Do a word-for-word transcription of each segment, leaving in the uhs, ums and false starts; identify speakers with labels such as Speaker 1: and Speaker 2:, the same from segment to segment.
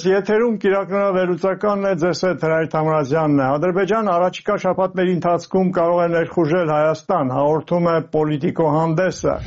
Speaker 1: եթերում կիրակնորավերուցականն է, ձեզ հետ Հրայր Թամրազյանն է։ Ադրբեջանը առաջիկա շաբաթների ընթացքում կարող է ներխուժել Հայաստան, հաղորդում է Պոլիտիկո հանդեսը։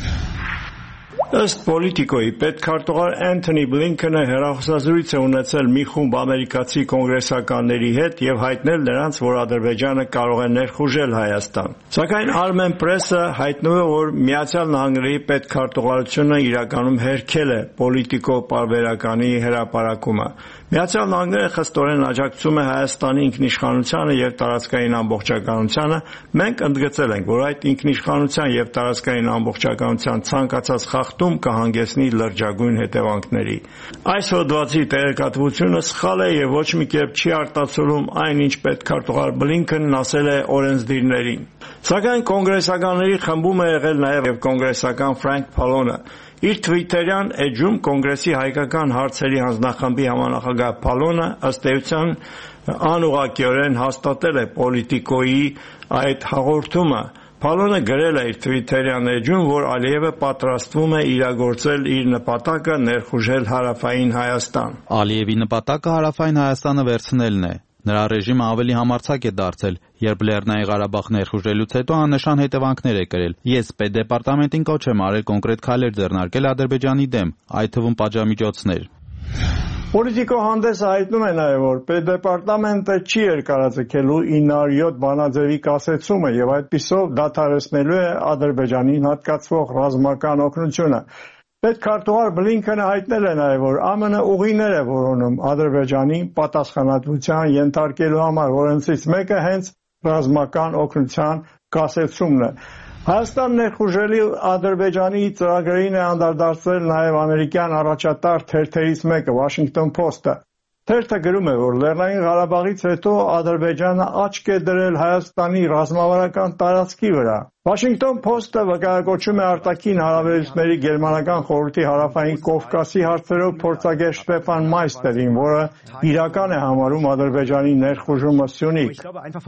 Speaker 1: Ըստ Պոլիտիկոյի պետքարտուղար Էնթոնի Բլինքենը հեռախոսազրույց է ունեցել մի խումբ ամերիկացի կոնգրեսականների հետ եւ հայտնել նրանց, որ Ադրբեջանը կարող է ներխուժել Հայաստան։ Սակայն Armen Press-ը հայտնում է, որ Միացյալ Նահանգների պետքարտուղարությունը իրականում հերքել է Պոլիտիկո պարբերականի հրապարակումը։ Միացյալ Նահանգները խստորեն աջակցում է Հայաստանի ինքնիշխանությանը եւ տարածքային ամբողջականությանը։ Մենք ընդգծել ենք, որ այդ ինքնիշխանության եւ տարածքային ամբողջականության ցանկացած խախտում կհանգեցնի լրջագույն հետևանքների։ Այս հոդվածի տեղեկատվությունը սխալ է եւ ոչ մի կերպ չի արտացոլում այն, ինչ պետքարտուղար Բլինքենն ասել է օրենսդիրներին։ Սակայն կոնգրեսականների խմբում է եղել նաեւ կոնգրեսական Ֆրանկ Փալոնը։ Իր թվիթերյան էջում կոնգրեսի հայկական հարցերի հանձնախմբի համանախագահ Փալոնը ըստ էության անուղղակիորեն հաստատել է Պոլիտիկոյի այդ հաղորդումը։ Փալոնը գրել է իր թվիթերյան էջում, որ Ալիևը պատրաստվում է իրագործել իր նպատակը ներխուժել Հարավային Հայաստան։
Speaker 2: Ալիևի նպատակը Հարավային Հայաստանը վերցնելն է։ Նրա ռեժիմը ավելի համարձակ է դարձել, երբ Լեռնային Ղարաբաղ ներխուժելուց հետո աննշան հետևանքներ է կրել։ Ես Պետդեպարտամենտին կոչ եմ արել կոնկրետ քայլեր ձեռնարկել Ադրբեջանի դեմ, այդ թվում պատժամիջոցներ։
Speaker 1: Պոլիտիկո հանդեսը հայտնում է նաև, որ Պետդեպարտամենտը չի երկարաձգելու ինը հարյուր յոթ բանաձևի կասեցումը եւ այդպիսով դադարեցնելու է Ադրբեջանին հատկացվող ռազմական օգնությունը։ Պետքարտուղար Բլինքենը հայտնել է նաև, որ ԱՄՆ ուղիներ է որոնում Ադրբեջանին պատասխանատվության ենթարկելու համար, որոնցից մեկը հենց ռազմական օգնության կասեցումն է։ Հայաստան ներխուժելի Ադրբեջանի ծրագրերին է անդրադարձել նաև ամերիկյան առաջատար թերթերից մեկը Washington Post-ը։ Թերթը գրում է, որ Լեռնային Ղարաբաղից հետո Ադրբեջանը աչք է դրել Հայաստանի ռազմավարական տարածքի վրա։ Washington Post-ը վկայակոչում է արտաքին հարաբերությունների գերմանական խորհրդի հարավային Կովկասի հարցերով փորձագետ Շտեֆան Մայստերին, որը իրական է համարում Ադրբեջանի ներխուժումը Սյունիք։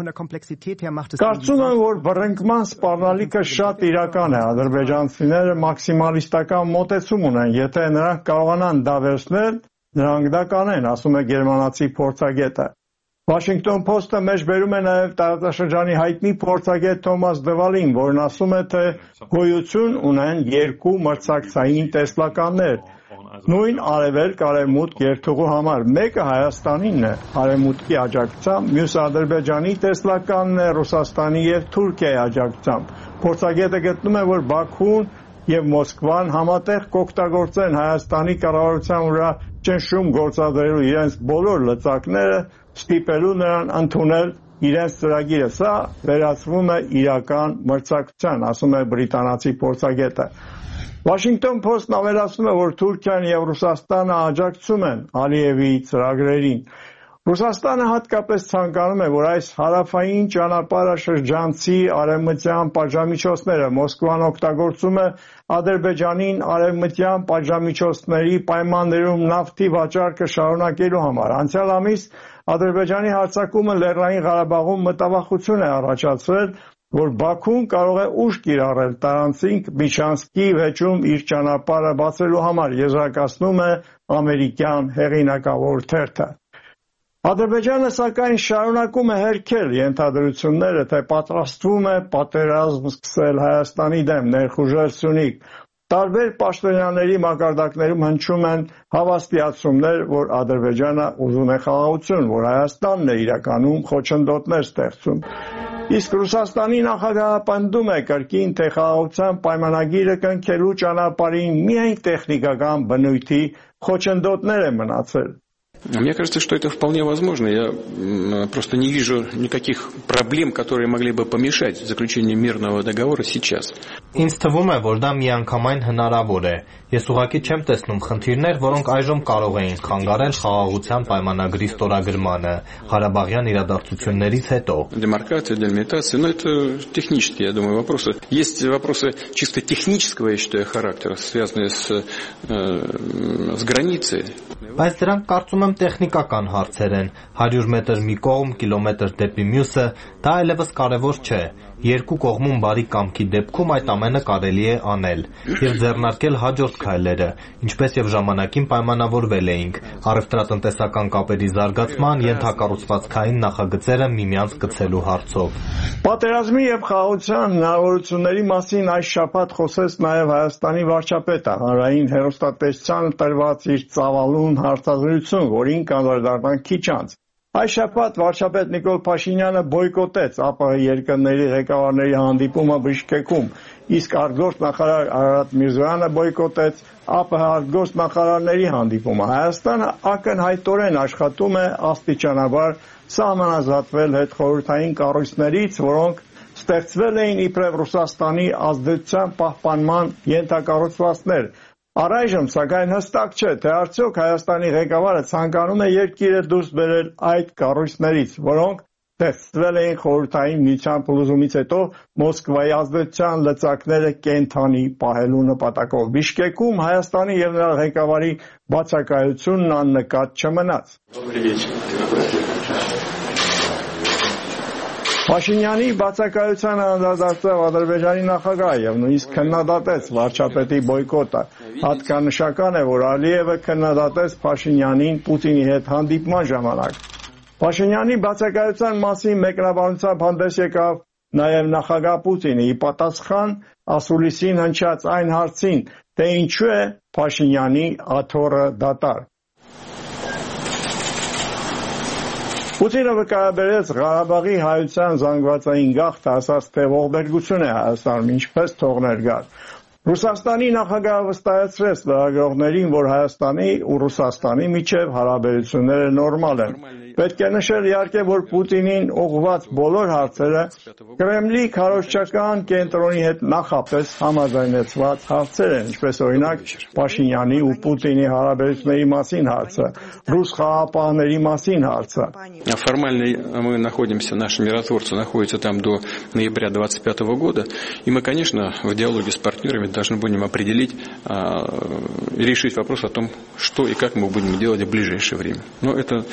Speaker 1: Կարծում եմ, որ բռնկման սպառնալիքը շատ իրական է։ Ադրբեջանցիները մաքսիմալիստական մոտեցում ունեն, եթե նրանք կարողանան դա վերցնել, նրանք դա կանեն, ասում է գերմանացի փորձագետը։ Washington Post-ը մեջբերում է նաև տարածաշրջանի հայտնի փորձագետ Թոմաս Դվալին, որն ասում է, թե գոյություն ունեն երկու մրցակցային տեսլականներ, նույն արևելք-արևմուտք երթուղու համար։ Մեկը Հայաստանինն է, արևմուտքի աջակցությամբ, մյուսը Ադրբեջանի տեսլականն է, Ռուսաստանի եւ Թուրքիայի աջակցությամբ։ Փորձագետը գտնում է, որ Բաքուն եւ Մոսկվան համատեղ կօգտագործեն Հայաստանի կառավարության վրա ճնշում գործադրելու իրենց բոլոր լծակները, ստիպելու նրան ընդունել իրենց ծրագիրը։ Սա վերածվում է իրական մրցակցության, ասում է բրիտանացի փորձագետը։ Washington Post-ն ավելացնում է, որ Թուրքիան եւ Ռուսաստանը աջակցում են Ալիևի ծրագրերին։ Ռուսաստանը հատկապես ցանկանում է, որ այս հարավային ճանապարհը շրջանցի արևմտյան պատժամիջոցները։ Մոսկվան օգտագործում է Ադրբեջանին արևմտյան պատժամիջոցների պայմաններում նավթի վաճառքը շարունակելու համար։ Անցյալ ամիս Ադրբեջանի հարձակումը Լեռնային Ղարաբաղում մտավախություն է առաջացրել, որ Բաքուն կարող է ուժ կիրառել Տարանցինք Միջանցքի վեճում իր ճանապարհը բացելու համար, եզրակացնում է ամերիկյան հեղինակավոր թերթը։ Ադրբեջանը սակայն շարունակում է հերքել ենթադրությունները, թե պատրաստվում է պատերազմ սկսել Հայաստանի դեմ, ներխուժել Սյունիք։ Տարբեր պաշտոնյաների մակարդակներում հնչում են հավաստիացումներ, որ Ադրբեջանը ուզում է խաղաղություն, որ Հայաստանն է իրականում խոչընդոտներ ստեղծում։ Իսկ Ռուսաստանի նախագահը պնդում է կրկին, թե խաղաղության пայմանագիրը կնքելու ճանապարհին միայն տեխնիկական բնույթի խոչընդոտներ է մնացել։
Speaker 3: Мне кажется, что это вполне возможно. Я просто не вижу никаких проблем, которые могли бы помешать заключению мирного договора сейчас.
Speaker 4: Ինձ թվում է, որ դա միանգամայն հնարավոր է։ Ես ուղղակի չեմ տեսնում խնդիրներ, որոնք այժմ կարող էին խանգարել խաղաղության պայմանագրի ստորագրմանը Ղարաբաղյան իրադարձություններից հետո։
Speaker 3: Демаркация, делимитация, но это технические, я думаю, вопросы. Есть вопросы чисто технического, я считаю, характера, связанные с, э, с границей.
Speaker 4: Բայց դրանք կարծում եմ տեխնիկական հարցեր են, հարյուր մետր մի կողմ, կիլոմետր դեպի մյուսը, դա այլևս կարևոր չէ, երկու կողմում բարի կամքի դեպքում այդ ամենը կարելի է անել և ձեռնարկել հաջորդ քայլերը, ինչպես և ժամանակին պայմանավորվել էինք, առևտրատնտեսական կապերի զարգացման, ենթակառուցվածքային նախագծերը միմյանց կցելու հարցով։
Speaker 1: Պատերազմի և խաղաղության հնարավորությունների մասին այս շաբաթ խոսեց նաև Հայաստանի վարչապետը, հանրային հեռուստատեսությանը տրված իր ծավալուն հարցազրույցում, որին կանդրադառնանք քիչ անց։ Այս շաբաթ վարչապետ Նիկոլ Փաշինյանը բոյկոտեց ԱՊՀ երկրների ղեկավարների հանդիպումը Բիշկեքում, իսկ արտգործ նախարար Արարատ Միրզոյանը բոյկոտեց ԱՊՀ արտգործ նախարարների հանդիպումը։ Հայաստանը ակնհայտորեն աշխատում է աստիճանաբար սահմանազատվել հետխորհրդային կառույցներից, որոնք ստեղծվել էին իբրև Ռուսաստանի ազդեցության պահպանման ենթակառուցվածքներ։ Առայժմ, սակայն հստակ չէ, թե արդյոք Հայաստանի ղեկավարը ցանկանում է երկիրը դուրս բերել այդ կառույցներից, որոնք ստեղծվել էին Խորհրդային Միության փլուզումից հետո Մոսկվայի ազդեցության լծակները կենթանի պահելու նպատակով։ Բիշկեկում Հայաստանի և նրա ղեկավարի բացակայությունն աննկատ չմնաց։ Փաշինյանի բացակայությանը անդրադարձավ Ադրբեջանի նախագահը և նույնիսկ քննադատեց վարչապետի բոյկոտը։ Հատկանշական է, որ Ալիևը քննադատեց Փաշինյանին Պուտինի հետ հանդիպման ժամանակ։ Փաշինյանի բացակայության մասին մեկնաբանությամբ հանդես եկավ նաև նախագահ Պուտինը, ի պատասխան ասուլիսին հնչած այն հարցին, թե ինչու է Փաշինյանի աթոռը դատարկ։ Պուտինը վկայաբերեց Ղարաբաղի հայության զանգվածային գաղթը, ասաց, թե ողբերգություն է Հայաստանում, ինչպես թողնել գալ։ Ռուսաստանի նախագահը վստահեցրեց լրագրողներին, որ Հայաստանի ու Ռուսաստանի միջև հարաբերությունները նորմալ են։ Պետք է նշել իհարկե, որ Պուտինին ուղղված բոլոր հարցերը Կրեմլի քարոզչական կենտրոնի հետ նախապես համաձայնեցված հարցեր են, ինչպես օրինակ Փաշինյանի ու Պուտինի հարաբերությունների մասին հարցը, ռուս խաղաղապահների մասին հարցը։
Speaker 3: Формально мы находимся, наши миротворцы находятся там до ноября двадцать пятого года, и мы, конечно, в диалоге с партнерами должны будем определить и решить вопрос о том, что и как мы будем делать в ближайшее время. Но это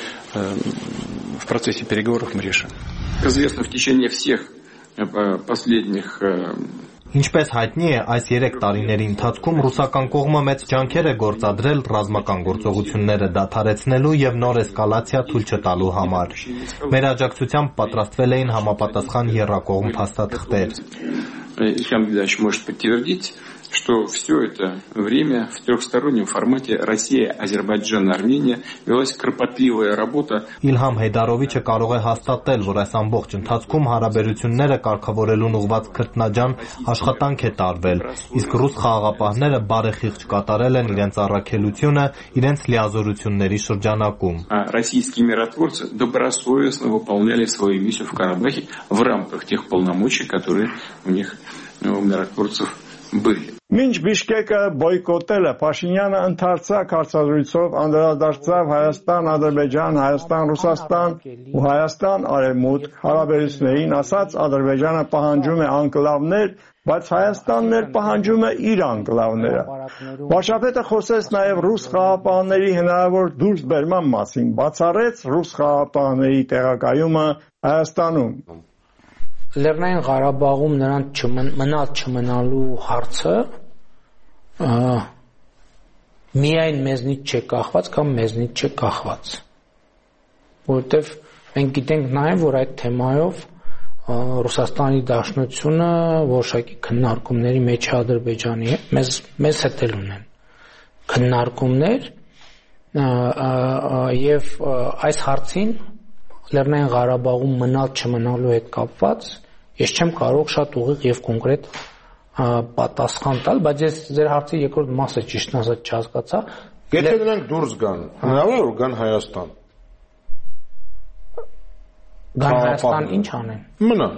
Speaker 3: в процессе переговоров мы решим.
Speaker 5: Известно в течение всех последних
Speaker 4: Ինչպես հայտնի է, այս երեք տարիների ընթացքում ռուսական կողմը մեծ ջանքեր է գործադրել ռազմական գործողությունները դադարեցնելու և նոր էսկալացիա թույլ չտալու համար։ Մեր աջակցությամբ պատրաստվել էին համապատասխան եռակողմ փաստաթղթեր։
Speaker 5: Ильхам Гайдарович может подтвердить, что все это время в трехстороннем формате Россия, Азербайджан, Армения велась кропотливая работа.
Speaker 4: Իլհամ Հեյդարովիչը կարող է հաստատել, որ այս ամբողջ ընթացքում հարաբերությունները կարգավորելուն ուղղված քրտնաջան աշխատանք է տարվել, իսկ ռուս խաղաղապահները բարեխիղճ կատարել են իրենց առաքելությունը իրենց լիազորությունների шրջանակում.
Speaker 5: Российские миротворцы добросовестно выполняли свою миссию в Карабахе в рамках тех полномочий, которые у них, у миротворцев, были.
Speaker 1: Մինչ Բիշկեկը բոյկոտելը, Փաշինյանը ընդարձակ հարցազրույցով անդրադարձավ Հայաստան, Ադրբեջան, Հայաստան, Ռուսաստան ու Հայաստան արևմուտք հարաբերություններին, ասաց Ադրբեջանը պահանջում է անկլավներ, բայց Հայաստանն էլ պահանջում է իր անկլավները։ Վարչապետը խոսեց նաև ռուս խաղաղապահների հնարավոր դուրսբերման մասին, բացառեց ռուս խաղաղապահների տեղակայումը Հայաստանում։
Speaker 6: Լեռնային Ղարաբաղում նրանց մնալ չմնալու հարցը միայն մեզնից չէ կախված կամ մեզնից չէ կախված, որովհետև մենք գիտենք նաև, որ այդ թեմայով Ռուսաստանի Դաշնությունը որոշակի քննարկումների մեջ է Ադրբեջանի հետ, մեզ մեզ հետ էլ ունեն քննարկումներ եւ այս հարցին Լեռնային Ղարաբաղում մնալ չմնալու հետ կապված ես չեմ կարող շատ ուղիղ եւ կոնկրետ պատասխան տալ, բայց ես ձեր հարցի երկրորդ մասը ճիշտ ասած չհասկացա։
Speaker 7: Եթե նրանք դուրս գան, հնարավոր է որ գան Հայաստան։
Speaker 6: Գան Հայաստան ինչ անեն։
Speaker 7: Մնան։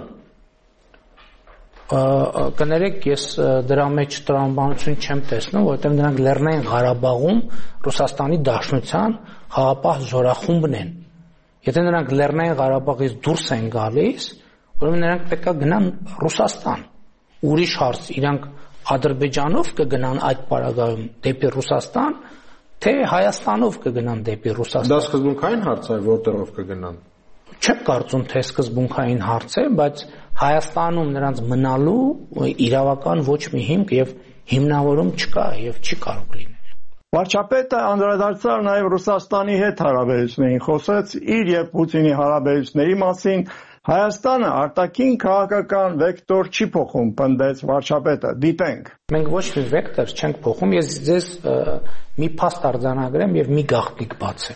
Speaker 6: Կներեք, ես դրա մեջ տրամաբանություն չեմ տեսնում, որովհետեւ նրանք Լեռնային Ղարաբաղում Ռուսաստանի Դաշնության խաղաղապահ զորախումբն են։ Եթե նրանք Լեռնային Ղարաբաղից դուրս են գալիս, ուրեմն նրանք պետք է գնան Ռուսաստան։ ուրիշ հարց, իրանք Ադրբեջանով կգնան այդ պարագայում դեպի Ռուսաստան, թե Հայաստանով կգնան դեպի Ռուսաստան։
Speaker 7: Դա սկզբունքային հարց է, որտեղով կգնան։
Speaker 6: Չեմ կարծում, թե սկզբունքային հարց է, բայց Հայաստանում նրանց մնալու իրավական ոչ մի հիմք եւ հիմնավորում չկա եւ չի կարող լինել։
Speaker 1: Վարչապետը անդրադարձավ նաեւ Ռուսաստանի հետ հարաբերություններին, խոսեց իր եւ Պուտինի հարաբերությունների մասին։ Հայաստանը արտաքին քաղաքական վեկտոր չի փոխում, պնդեց վարչապետը։ Դիտենք։
Speaker 6: Մենք ոչ մի վեկտոր չենք փոխում, ես ձեզ մի փաստ արձանագրեմ եւ մի գաղտնիք բացեմ։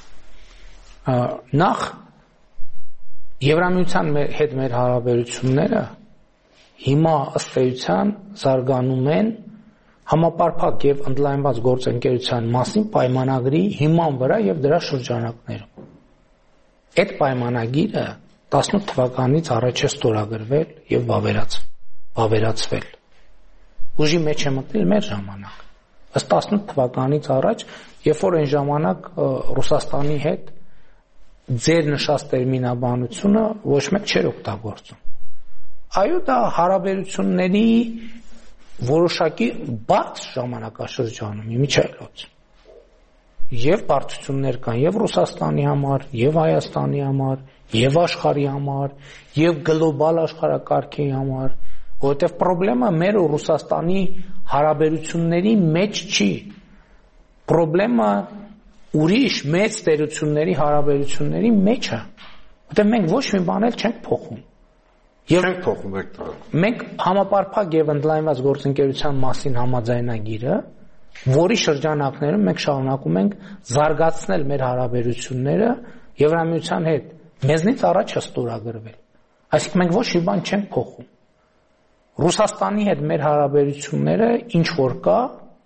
Speaker 6: Նախ Եվրամիության հետ մեր հարաբերությունները հիմա ըստ էության զարգանում են համապարփակ եւ ընդլայնված գործընկերության մասին պայմանագրի հիման վրա եւ դրա շրջանակներում։ Այդ պայմանագիրը տասնութ թվականից առաջ է ստորագրվել եւ վավերացվել։ Ուժի մեջ է մտնել մեր ժամանակ։ Ըստ տասնութ թվականից առաջ, երբ որ այն ժամանակ Ռուսաստանի հետ ձեր նշած տերմինաբանությունը ոչ մեկ չէր օգտագործում։ Այո, դա հարաբերությունների որոշակի բաց ժամանակաշրջանում իմիջայլոց։ Եվ բարդություններ կան եւ Ռուսաստանի համար, եւ Հայաստանի համար, եւ աշխարհի համար, եւ գլոբալ աշխարհակարգի համար, որովհետեւ խնդրեմը մեր ու Ռուսաստանի հարաբերությունների մեջ չի։ Խնդրեմը ուրիշ մեծ տերությունների հարաբերությունների մեջ է։ Որտեղ մենք ոչ մի բան էլ չենք փոխում։ Եվ
Speaker 7: չենք փոխում վեկտորը։
Speaker 6: Մենք համապարփակ եւ ընդլայնված գործընկերության մասին համաձայնագիրը, որի շրջանակներում մենք շարունակում ենք զարգացնել մեր հարաբերությունները Եվրամիության հետ, մեզնից առաջ է ստորագրվել։ Այսինքն մենք ոչ մի բան չենք փոխում։ Ռուսաստանի հետ մեր հարաբերությունները ինչ որ կա,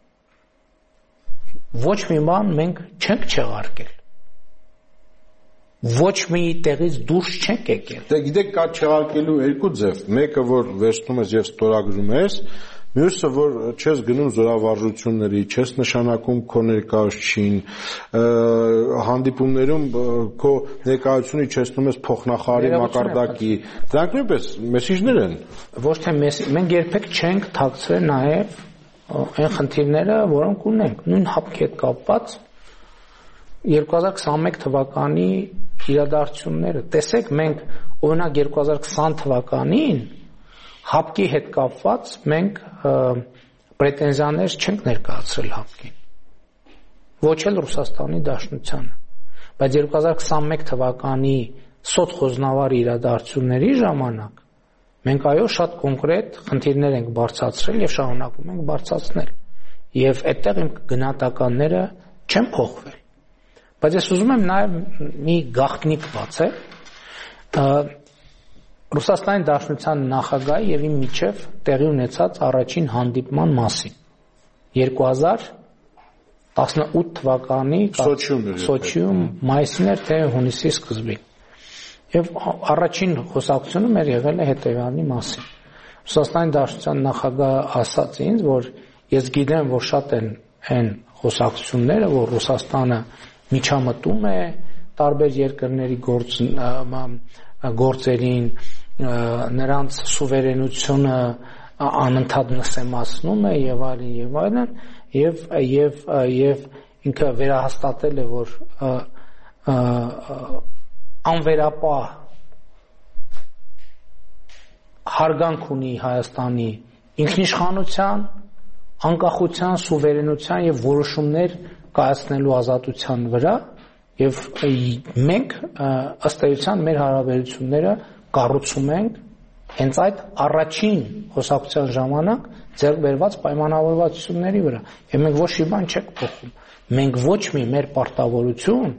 Speaker 6: ոչ մի բան մենք չենք չեղարկել։ Ոչ մի տեղից դուրս չենք եկել։
Speaker 7: Դե գիտեք, կա չեղարկելու երկու ձև, մեկը որ վերցնում ես եւ ստորագրում ես, մյուսը որ չես գնում զորավարժությունների, չես նշանակում քո ներկայացուցիչին, հանդիպումներում քո ներկայացուցիչի չեսնում ես փոխնախարարի մակարդակի, դրանք նույնպես մեսիջներ են։
Speaker 6: Ոչ թե մեսիջ, մենք երբեք չենք թաքցրել նաեւ այն խնդիրները, որոնք ունենք, նույն հապկի հետ կապված երկու հազար քսաներեք թվականի իրադարձությունները։ Տեսեք, մենք օրինակ երկու հազար քսան թվականին հապկի հետ կապված մենք պրետենզիաներ չենք ներկայացրել հապկին։ Ոչ էլ Ռուսաստանի Դաշնությանը։ Բայց երկու հազար քսաներեք թվականի սոցխոզնավար իրադարձությունների ժամանակ մենք այո շատ կոնկրետ խնդիրներ ենք բարձրացրել եւ շարունակում ենք բարձրացնել։ Եվ այդտեղ իմ գնահատականները չեն փոխվել։ Բայց ես ուզում եմ նաեւ մի գաղտնիք բացել Ռուսաստանի Դաշնության նախագահի եւ իմ միջև տեղի ունեցած առաջին հանդիպման մասին։ երկու հազար տասնութ թվականի Սոչիում մայիսին էր թե հունիսի սկզբին։ Եվ առաջին խոսակցությունը մեր եղել է հետևյալի մասին։ Ռուսաստանի Դաշնության նախագահը ասաց ինձ, որ ես գիտեմ, որ շատ են այն խոսակցությունները, որ Ռուսաստանը միջամտում է տարբեր երկրների գործ գործերին, նրանց սուվերենությունը անընդհատ նսեմացնում է եւ այլն եւ այլն եւ եւ եւ ինքը վերահաստատել է, որ անվերապահ հարգանք ունի Հայաստանի ինքնիշխանության, անկախության, սուվերենության եւ որոշումներ կայացնելու ազատության վրա եւ մենք ըստ էության մեր հարաբերությունները կառուցում ենք հենց այդ առաջին խոսակցության ժամանակ ձեռք բերված պայմանավորվածությունների վրա եւ մենք ոչ մի բան չենք փոխում։ Մենք ոչ մի մեր պարտավորություն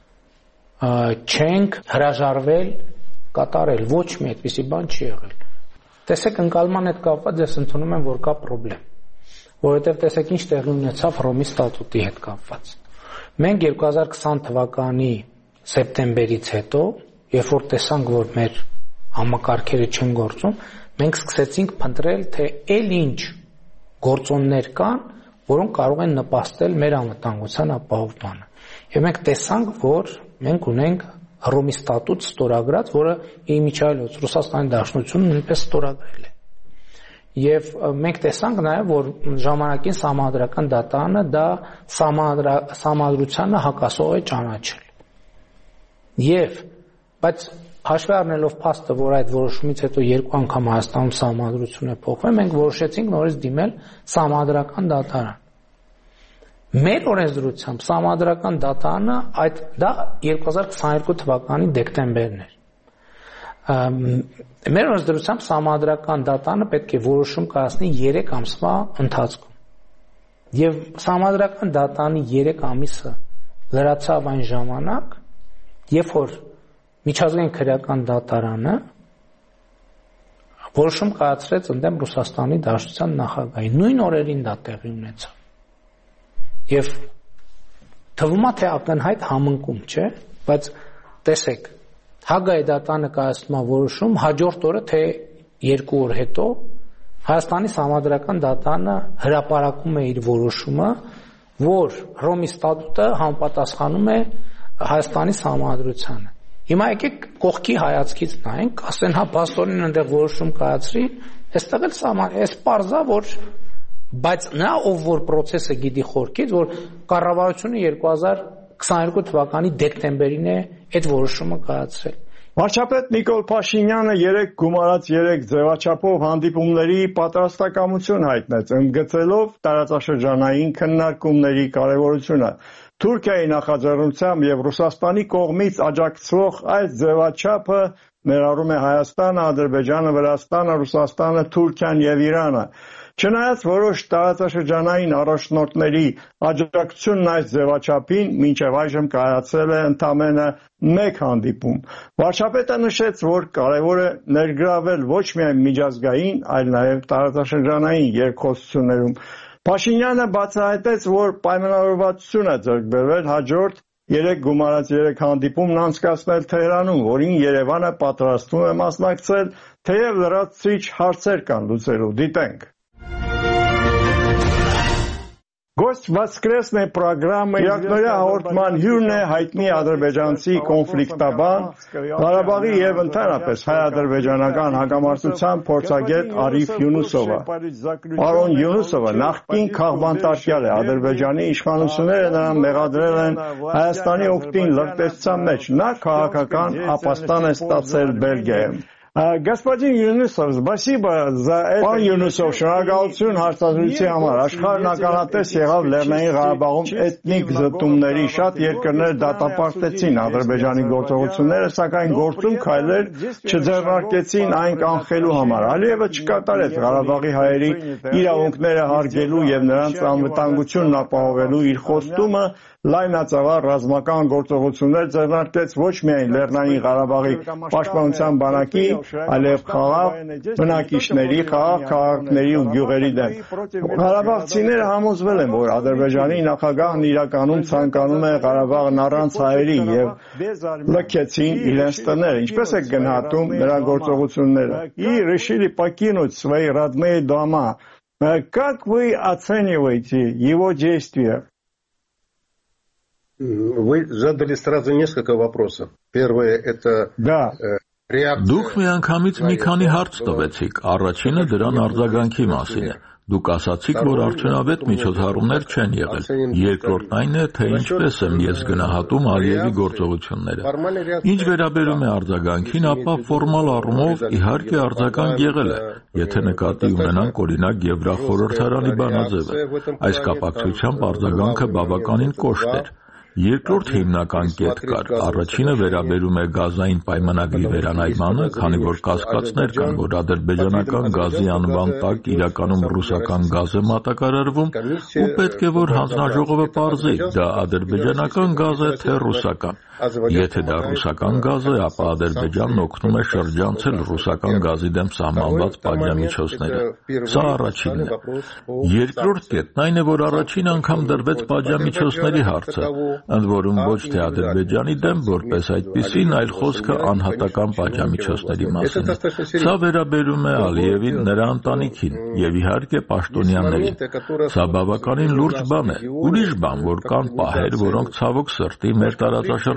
Speaker 6: չենք հրաժարվել կատարել, ոչ մի այդպիսի բան չի եղել։ Տեսեք, ընկալման հետ կապված ես ընդունում եմ, որ կա խնդրեմ, որովհետև տեսեք ինչ տեղի ունեցավ Հռոմի ստատուտի հետ կապված։ Մենք երկու հազար քսան թվականի սեպտեմբերից հետո, երբ որ տեսանք, որ մեր համակարգերը չեն գործում, մենք սկսեցինք փնտրել, թե այլ ինչ գործոններ կան, որոնք կարող են նպաստել մեր անվտանգության ապահովմանը։ Եվ մենք տեսանք, որ մենք ունենք Հռոմի ստատուտ ստորագրած, որը իմիջայլոց Ռուսաստանի Դաշնությունը նույնպես ստորագրել է։ Եվ մենք տեսանք նաև, որ ժամանակին սահմանադրական դատարանը դա սահմանադրությանը հակասող է ճանաչել։ Եվ բայց հաշվի առնելով փաստը, որ այդ որոշումից հետո երկու անգամ Հայաստանում սահմանադրություն է փոխվել, մենք որոշեցինք նորից դիմել սահմանադրական դատարան։ Մեր օրենսդրությամբ սահմանադրական դատարանը այդ դա երկու հազար քսաներկու թվականի դեկտեմբերն էր։ Մեր օրենսդրությամբ սահմանադրական դատարանը պետք է որոշում կայացնի երեք ամսվա ընթացքում։ Եվ սահմանադրական դատարանի երեք ամիսը լրացավ այն ժամանակ, երբ որ միջազգային քրեական դատարանը որոշում կայացրեց ընդդեմ Ռուսաստանի Դաշնության նախագահի։ Նույն օրերին դա տեղի ունեցավ։ Եվ թվում է թե ակնհայտ համընկում, չէ՞, բայց տեսեք, Հագայի դատարանը կայացնում է որոշում, հաջորդ օրը թե երկու օր հետո Հայաստանի սահմանադրական դատարանը հրապարակում է իր որոշումը, որ Հռոմի ստատուտը համապատասխանում է Հայաստանի սահմանադրությանը։ Հիմա եկեք կողքի հայացքից նայենք, ասեն հա փաստորեն այնտեղ որոշում կայացրի, այստեղ էլ սահման, այս պարզա որ բայց նա ով որ process-ը գիտի խորքից, որ կառավարությունը երկու հազար քսաներկու թվականի դեկտեմբերին է այդ որոշումը կայացրել։
Speaker 1: Վարչապետ Նիկոլ Փաշինյանը երեք գումարած երեք ձևաչափով հանդիպումների պատրաստակամություն հայտնեց, ընդգծելով տարածաշրջանային քննարկումների կարևորությունը։ Թուրքիայի նախաձեռնությամբ եւ Ռուսաստանի կողմից աջակցվող այս ձևաչափը ներառում է Հայաստանը, Ադրբեջանը, Վրաստանը, Ռուսաստանը, Թուրքիան եւ Իրանը։ Չնայած որոշ տարածաշրջանային առաջնորդների աջակցությունն այս ձևաչափին մինչև այժմ կայացել է ընդամենը մեկ հանդիպում։ Վարչապետը նշեց, որ կարևոր է ներգրավել ոչ միայն միջազգային, այլ նաև տարածաշրջանային երկխոսություններում։ Փաշինյանը բացահայտեց, որ պայմանավորվածություն է ձեռք բերվել հաջորդ երեք գումարած երեք հանդիպումն անցկացնել Թեհրանում, որին Երևանը պատրաստվում է մասնակցել, թեև լրացուցիչ հարցեր կան լուծելու։ Դիտենք։ Гость воскресной программы Իրակնորյա հաղորդման հյուրն է հայտնի ադրբեջանցի կոնֆլիկտաբան, Ղարաբաղի եւ ընդհանրապես հայ-ադրբեջանական հակամարտության փորձագետ Արիֆ Յունուսովը։ Պարոն Յունուսովը նախկին քաղբանտարկյալ է, Ադրբեջանի իշխանությունները նրան մեղադրել են Հայաստանի օգտին լրտեսության մեջ, նա քաղաքական ապաստան է ստացել Բելգիայում։ Господин Юнусов, спасибо за это. Պարոն Յունուսով, շնորհակալություն հարցազրույցի համար։ Աշխարհն ականատես եղավ Լեռնային Ղարաբաղում էթնիկ զտումների, շատ երկրներ դատապարտեցին Ադրբեջանի գործողությունները, սակայն գործում քայլեր չձեռնարկեցին այն կանխելու համար։ Ալիևը չկատարեց Ղարաբաղի հայերի իրավունքները հարգելու եւ նրանց անվտանգությունն ապահովելու իր խոստումը, լայնածավալ ռազմական գործողություններ ձեռնարկեց ոչ միայն Լեռնային Ղարաբաղի պաշտպանության բանակի, այլև խաղաղ բնակիչների, խաղաղ քաղաքների ու գյուղերի դեմ։ Ղարաբաղցիները համոզվել են, որ Ադրբեջանի նախագահն իրականում ցանկանում է Ղարաբաղն առանց հայերի եւ լքեցին իրենց տները։ Ինչպես է գնահատում նրա գործողությունները։ И решили покинуть свои родные дома. Как вы оцениваете его действия?
Speaker 8: Вы задали сразу несколько вопросов. Первое это
Speaker 1: да.
Speaker 9: Դուք միանգամից մի քանի հարց տվեցիք, առաջինը դրան արձագանքի մասին է։ Դուք ասացիք, որ արդյունավետ միջոցառումներ չեն եղել։ Երկրորդն այն է, թե ինչպես եմ ես գնահատում Ալիևի գործողությունները։ Ինչ վերաբերում է արձագանքին, ապա ֆորմալ առումով իհարկե արձագանք եղել է, եթե նկատի ունենանք օրինակ Եվրախորհրդարանի բանաձևը։ Այս կապակցությամբ արձագանքը բավականին կոշտ էր։ Երկրորդ հիմնական կետ կար, առաջինը վերաբերում է գազային պայմանագրի վերանայմանը, քանի որ կասկածներ կան, որ ադրբեջանական գազի անվան տակ իրականում ռուսական գազ է մատակարարվում, ու պետք է որ հանձնաժողովը պարզի, դա ադրբեջանական գազ է թե ռուսական։ Եթե դա ռուսական գազ է, ապա Ադրբեջանն օգնում է շրջանցել ռուսական գազի դեմ սահմանված պատժամիջոցները։ Սա առաջինն է։ Երկրորդ կետն այն է, որ առաջին անգամ դրվեց պատժամիջոցների հարցը, ընդ որում ոչ թե Ադրբեջանի դեմ որպես այդպիսին, այլ խոսքը անհատական պատժամիջոցների մասին է։ Սա վերաբերում է Ալիևին, նրա ընտանիքին եւ իհարկե պաշտոնյաներին։ Սա բավականին լուրջ բան է։ Ուրիշ բան, որ կան պահեր, որոնք ցավոք սրտի մեր տարածաշրջանում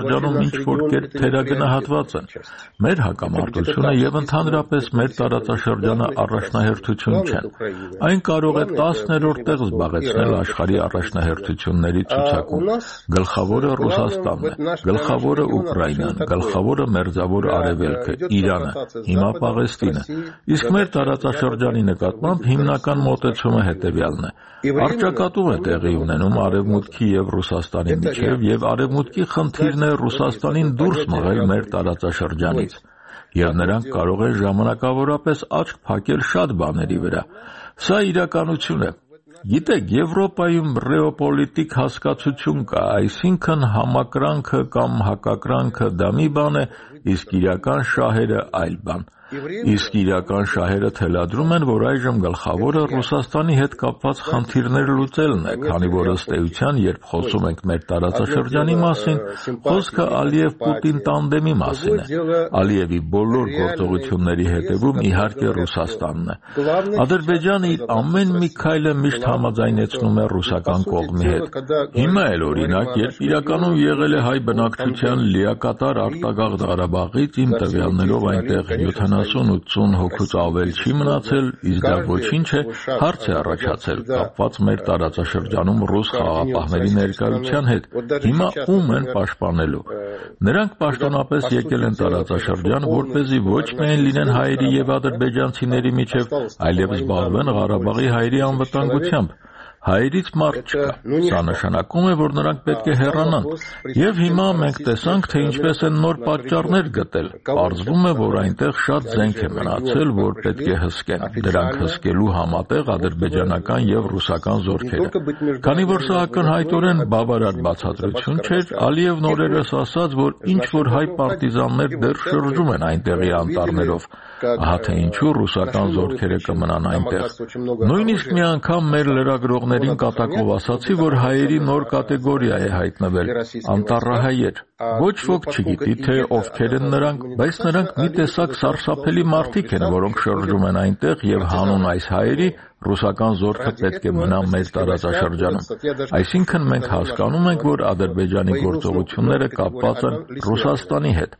Speaker 9: տարածաշրջանում ինչ-որ կերպ թերագնահատված են։ Մեր հակամարտությունը եւ ընդհանրապես մեր տարածաշրջանը առաջնահերթություն չեն։ Այն կարող է տասներորդ տեղ զբաղեցնել աշխարհի առաջնահերթությունների ցուցակում։ Գլխավորը Ռուսաստանն է, գլխավորը Ուկրաինան, գլխավորը Մերձավոր Արևելքը, Իրանը, հիմա Պաղեստինը։ Իսկ մեր տարածաշրջանի նկատմամբ հիմնական մոտեցումը հետևյալն է. առճակատում է տեղի ունենում Արևմուտքի եւ Ռուսաստանի միջեւ եւ Արևմուտքի խնդիրն է Ռուսաստանին դուրս մղել մեր տարածաշրջանից։ Եվ նրանք կարող են ժամանակավորապես աչք փակել շատ բաների վրա։ Սա իրականություն է։ Գիտեք, Եվրոպայում ռեոպոլիտիկ հասկացություն կա, այսինքն համակրանքը կամ հակակրանքը դա մի բան է, իսկ իրական շահերը այլ բան։ Իսկ իրական շահերը թելադրում են, որ այժմ գլխավորը Ռուսաստանի հետ կապված խնդիրներ լուծելն է, քանի որ ըստ էության, երբ խոսում ենք մեր տարածաշրջանի մասին, խոսքը Ալիև-Պուտին տանդեմի մասին է։ Ալիևի բոլոր գործողությունների հետևում իհարկե Ռուսաստանն է։ Ադրբեջանը իր ամեն մի քայլը միշտ համաձայնեցնում է ռուսական կողմի հետ։ Հիմա էլ օրինակ, երբ իրականում եղել է հայ բնակչության լիակատար արտագաղթ Ղարաբաղից, իմ տվյալներով այնտեղ յոթանասուն-ութսուն հոգուց ավել չի մնացել, իսկ դա ոչինչ է, հարց է առաջացել կապված մեր տարածաշրջանում ռուս խաղաղապահների ներկայության հետ։ Հիմա ում են պաշտպանելու։ Նրանք պաշտոնապես եկել են տարածաշրջան, որպեսզի ոչ միայն լինեն հայերի եւ ադրբեջանցիների միջև, այլև զբաղվեն Ղարաբաղի հայերի անվտանգությամբ։ Հայերից մարդ չկա։ Սա նշանակում է, որ նրանք պետք է հեռանան։ Եվ հիմա մենք տեսանք, թե ինչպես են նոր պատճառներ գտել։ Պարզվում է, որ այնտեղ շատ զենք է մնացել, որ պետք է հսկեն։ Դրանք հսկելու համատեղ ադրբեջանական եւ ռուսական զորքերը։ Քանի որ սա ակնհայտորեն բավարար բացատրություն չէր, Ալիևն օրերս ասաց, որ ինչ որ հայ պարտիզաններ դեռ շրջում են այնտեղի անտառներով։ Ահա թե ինչու ռուսական զորքերը կմնան այնտեղ։ Նույնիսկ մի անգամ մեր լրագրողներին կատակով ասացի, որ հայերի նոր կատեգորիա է հայտնվել՝ անտառահայեր։ Ոչ ոք չգիտի, թե ովքեր են նրանք, բայց նրանք մի տեսակ սարսափելի մարդիկ են, որոնք շրջում են այնտեղ եւ հանուն այս հայերի ռուսական զորքը պետք է մնա մեր տարածաշրջանում։ Այսինքն մենք հասկանում ենք, որ Ադրբեջանի գործողությունները կապված են Ռուսաստանի հետ։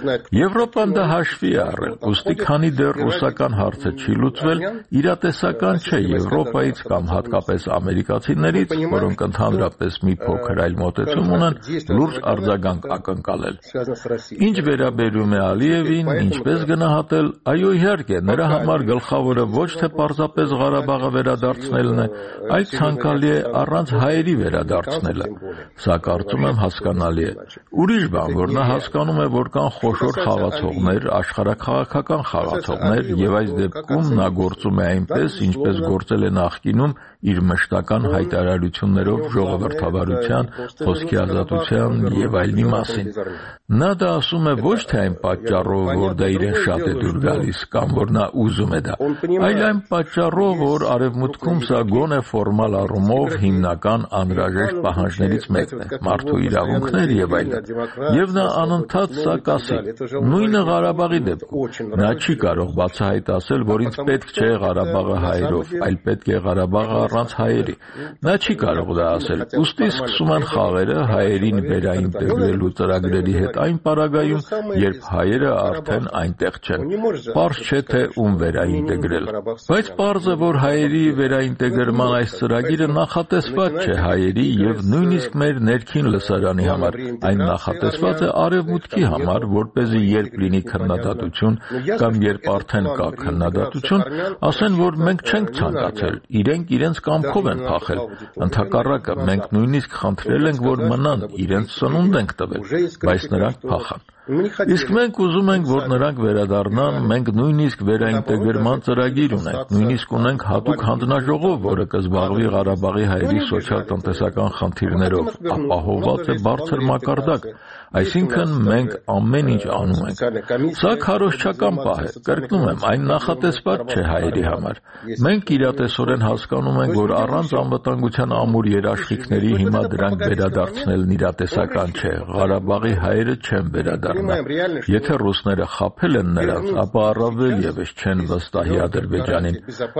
Speaker 9: Եվրոպան դա հաշվի է առել, ուստի քանի դեռ ռուսական հարցը չի լուծվել, իրատեսական չէ Եվրոպայից կամ հատկապես ամերիկացիներից, որոնք ընդհանրապես մի փոքր այլ մոտեցում ունեն, լուրջ արձագանք ակնկալել։ Ինչ վերաբերում է Ալիևին, ինչպես գնահատել, այո, իհարկե, նրա համար գլխավորը ոչ թե պարզապես Ղարաբաղը վերադարձնելն է, այլ ցանկալի է առանց հայերի վերադարձնելը։ Սա կարծում եմ հասկանալի է։ Ուրիշ բան, որ նա հասկանում է, որ կան խոշոր խաղացողներ, աշխարհաքաղաքական խաղացողներ, եւ այս դեպքում նա գործում է այնպես, ինչպես գործել է նախկինում իր մշտական հայտարարություններով ժողովրդավարության, խոսքի ազատության եւ այլնի մասին։ Նա դա ասում է ոչ թե այն պատճառով, որ դա իրեն շատ է դուր գալիս կամ որ նա ուզում է դա, այլ այն պատճառով, որ արևմուտքում սա գոնե ֆորմալ առումով հիմնական անհրաժեշտ պահանջներից մեկն է՝ մարդու իրավունքներ եւ այլն։ Եվ նա անընդհատ սա կասի։ Նույնը Ղարաբաղի դեպքում։ Նա չի կարող բացահայտ ասել, որ ինձ պետք չէ Ղարաբաղը հայերով, այլ պետք է Ղարաբաղը առանց հայերի։ Նա չի կարող դա ասել։ Ուստի սկսում են խաղերը հայերին վերաինտեգրելու ծրագրերի հետ այն պարագայում, երբ հայերը արդեն այնտեղ չեն։ Պարզ չէ, թե ում վերաինտեգրել։ Բայց պարզ է, որ հայերի վերաինտեգրման այս ծրագիրը նախատեսված չէ հայերի եւ նույնիսկ մեր ներքին լսարանի համար։ Այն նախատեսված է արևմուտքի համար, որպեսզի երբ լինի քննադատություն կամ երբ արդեն կա քննադատություն, ասեն, որ մենք չենք ցանկացել, իրենք իրենց կամքով են փախել։ Ընդհակառակը, մենք նույնիսկ խնդրել ենք, որ մնան, իրենց սնունդ ենք տվել, բայց նրանք փախան։ Իսկ մենք ուզում ենք, որ նրանք վերադառնան, մենք նույնիսկ վերաինտեգրման ծրագիր ունենք, նույնիսկ ունենք հատուկ հանձնաժողով, որը կզբաղվի Ղարաբաղի հայերի սոցիալ-տնտեսական խնդիրներով, ապահովված է բարձր մակարդակ, այսինքն մենք ամեն ինչ անում ենք։ Սա քարոզչական պահ է, կրկնում եմ, այն նախատեսված չէ հայերի համար։ Մենք իրատեսորեն հասկանում ենք, որ առանց անվտանգության ամուր երաշխիքների հիմա դրանք վերադարձնելն իրատեսական չէ, Ղարաբաղի հայերը չեն վերադառնա։ Եթե ռուսները խաբել են նրանց, ապա առավել եւս չեն վստահի Ադրբեջանին։ Սա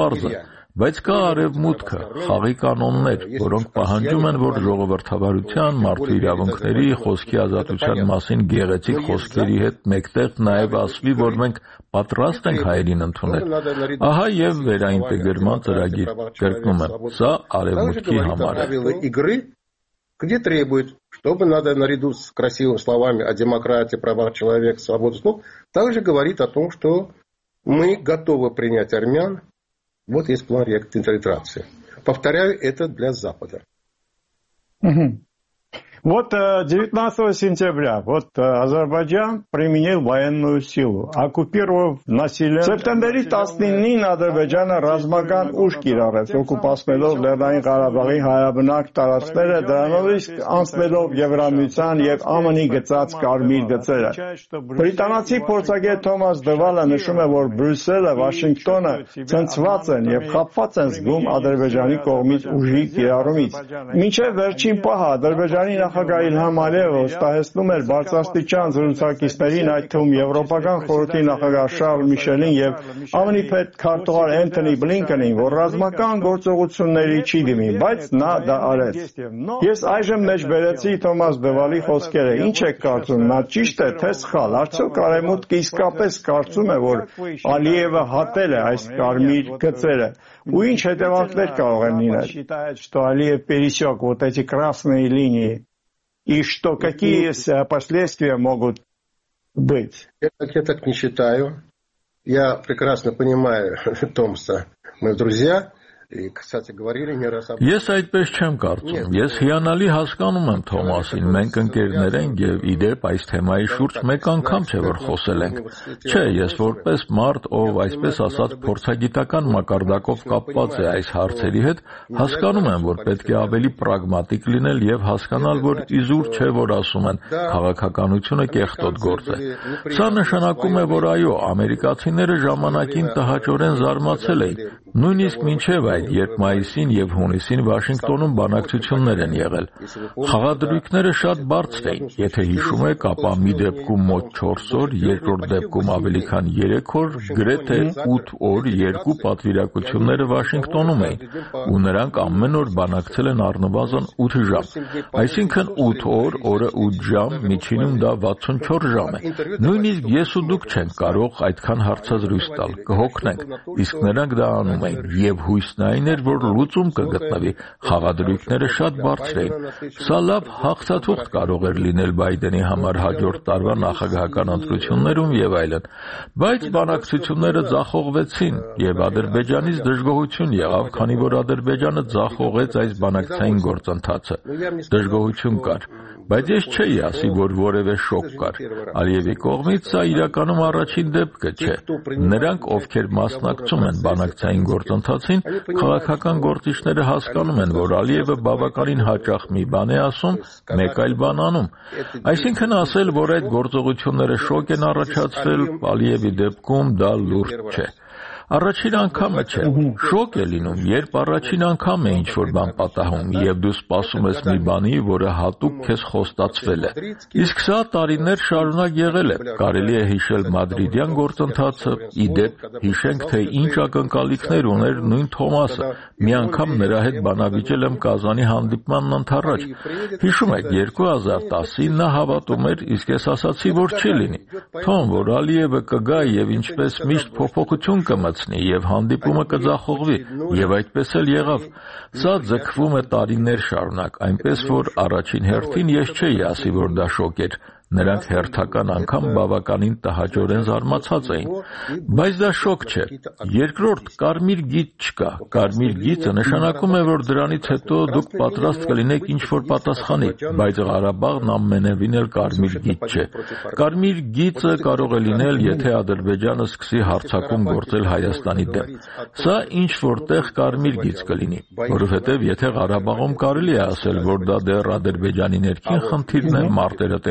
Speaker 9: պարզ է, բայց կա արևմուտքը, խաղի կանոններ, որոնք պահանջում են, որ ժողովրդավարության, մարդու իրավունքների, խոսքի ազատության մասին գեղեցիկ խոսքերի հետ մեկտեղ նաև ասվի, որ մենք պատրաստ ենք հայերին ընդունել։ Ահա եւ վերաինտեգրման ծրագիր, կրկնում եմ, սա արևմուտքի համար է։
Speaker 8: Где требует, чтобы надо наряду с красивыми словами о демократии, правах человека, свободе слов, также говорит о том, что мы готовы принять армян. Вот есть план реинтеграции. Повторяю, это для Запада.
Speaker 1: Угу. Вот девятнадцатого сентября вот Азербайджан применил военную силу, оккупировав население. В септембері տասնինին Ադրբեջանը ռազմական ուժ կիրառեց, օկուպացնելով Լեռնային Ղարաբաղի հայաբնակ տարածքները, դրանով իսկ անցնելով Եվրամիության եւ ԱՄՆ-ի գծած կարմիր գծերը։ Բրիտանացի փորձագետ Թոմաս Դվալը նշում է, որ Բրյուսելը, Վաշինգտոնը ցնցված են եւ խաբված են զգում Ադրբեջանի կողմից ուժի կիրառումից։ Մինչեւ վերջին պահը Ադրբեջանի նախագահ Իլհամ Ալիևը վստահեցնում էր բարձրաստիճան զրուցակիցներին, այդ թվում Եվրոպական խորհրդի նախագահ Շարլ Միշելին եւ ԱՄՆ-ի պետքարտուղար Էնթոնի Բլինկենին, որ ռազմական գործողությունների չի դիմի, բայց նա դա արեց։ Ես այժմ մեջ բերեցի Թոմաս Դվալի խոսքերը։ Ինչ եք կարծում, նա ճիշտ է թե սխալ։ Արդյոք արևմուտքը իսկապես կարծում է, որ Ալիևը հատել է այս կարմիր գծերը, ու ինչ հետևանքներ կարող են լինել։ Считает, что Алиев пересек вот эти красные линии. И что, какие последствия могут быть?
Speaker 8: Я, я так не считаю. Я прекрасно понимаю Томса, мои друзья.
Speaker 9: Ես այդպես չեմ կարծում։ Ես հիանալի հասկանում եմ Թոմասին, մենք ընկերներ ենք եւ իդեպ այս թեմայի շուրջ մեկ անգամ չէ որ խոսել ենք։ Չէ, ես որպես մարդ, ով այսպես ասած փորձագիտական մակարդակով կապված է այս հարցերի հետ, հասկանում եմ, որ պետք է ավելի պրագմատիկ լինել եւ հասկանալ, որ իզուր չէ, որ ասում են քաղաքականությունը կեղտոտ գործ է։ Սա նշանակում է, որ այո, ամերիկացիները ժամանակին տհաճորեն զարմացել էին, նույնիսկ մինչեւ երբ մայիսին եւ հունիսին Վաշինգտոնում բանակցություններ են եղել։ Խաղադրույքները շատ բարձր էին, եթե հիշում եք, ապա մի դեպքում մոտ չորս օր, երկրորդ դեպքում ավելի քան երեք օր, գրեթե ութ օր երկու պատվիրակությունները Վաշինգտոնում էին, ու նրանք ամեն օր բանակցել են առնվազն ութ ժամ։ Այսինքն ութ օր, օրը ութ ժամ, միջինում դա վաթսունչորս ժամ է։ Նույնիսկ ես ու դուք չենք կարող այդքան հարցազրույց տալ, կհոգնենք, իսկ նրանք դա անում էին, եւ հույսն այն էր, որ լուծում կգտնվի, խաղադրույքները շատ բարձր էին։ Սա լավ հաղթաթուղթ կարող էր լինել Բայդենի համար հաջորդ տարվա նախագահական ընտրություններում եւ այլն, բայց բանակցությունները ձախողվեցին եւ Ադրբեջանից դժգոհություն եղավ, քանի որ Ադրբեջանը ձախողեց այս բանակցային գործընթացը։ Դժգոհություն կար, բայց ես չէի ասի, որ որևէ շոկ կար։ Ալիևի կողմից սա իրականում առաջին դեպքը չէ։ Նրանք, ովքեր մասնակցում են բանակցային գործընթացին, քաղաքական գործիչները հասկանում են, որ Ալիևը բավականին հաճախ մի բան է ասում, մեկ այլ բան անում։ Այսինքն ասել, որ այդ գործողությունները շոկ են առաջացրել, Ալիևի դեպքում դա լուրջ չէ։ Առաջին անգամը չէ, շոկ է լինում, երբ առաջին անգամ է ինչ-որ բան պատահում եւ դու սպասում ես մի բանի, որը հատուկ քեզ խոստացվել է։ Իսկ սա տարիներ շարունակ եղել է։ Կարելի է հիշել մադրիդյան գործընթացը, իդեպ հիշենք, թե ինչ ակնկալիքներ ուներ նույն Թոմասը։ Մի անգամ նրա հետ բանավիճել եմ Կազանի հանդիպմանն ընդառաջ։ Հիշում եք, երկու հազար տասին նա հավատում էր, իսկ ես ասացի, որ չի լինի։ Թոմ, որ Ալիևը կգա եւ ինչպես միշտ փոփոխություն կմտցնի եւ հանդիպումը կձախողվի, եւ այդպես էլ եղավ։ Սա ձգվում է տարիներ շարունակ, այնպես որ առաջին հերթին ես չէի ասի, որ դա շոկ էր։ Նրանք հերթական անգամ բավականին տհաճորեն զարմացած էին։ Բայց դա շոկ չէ։ Երկրորդ, կարմիր գիծ չկա։ Կարմիր գիծը նշանակում է, որ դրանից հետո դուք պատրաստ կլինեք ինչ-որ պատասխանի, բայց Ղարաբաղն ամենևին էլ կարմիր գիծ չէ։ Կարմիր գիծը կարող է լինել, եթե Ադրբեջանը սկսի հարձակում գործել Հայաստանի դեմ։ Սա ինչ-որտեղ կարմիր գիծ կլինի, որովհետև եթե Ղարաբաղում կարելի է ասել, որ դա դեռ Ադրբեջանի ներքին խնդիրն է, մարտերը տեղի են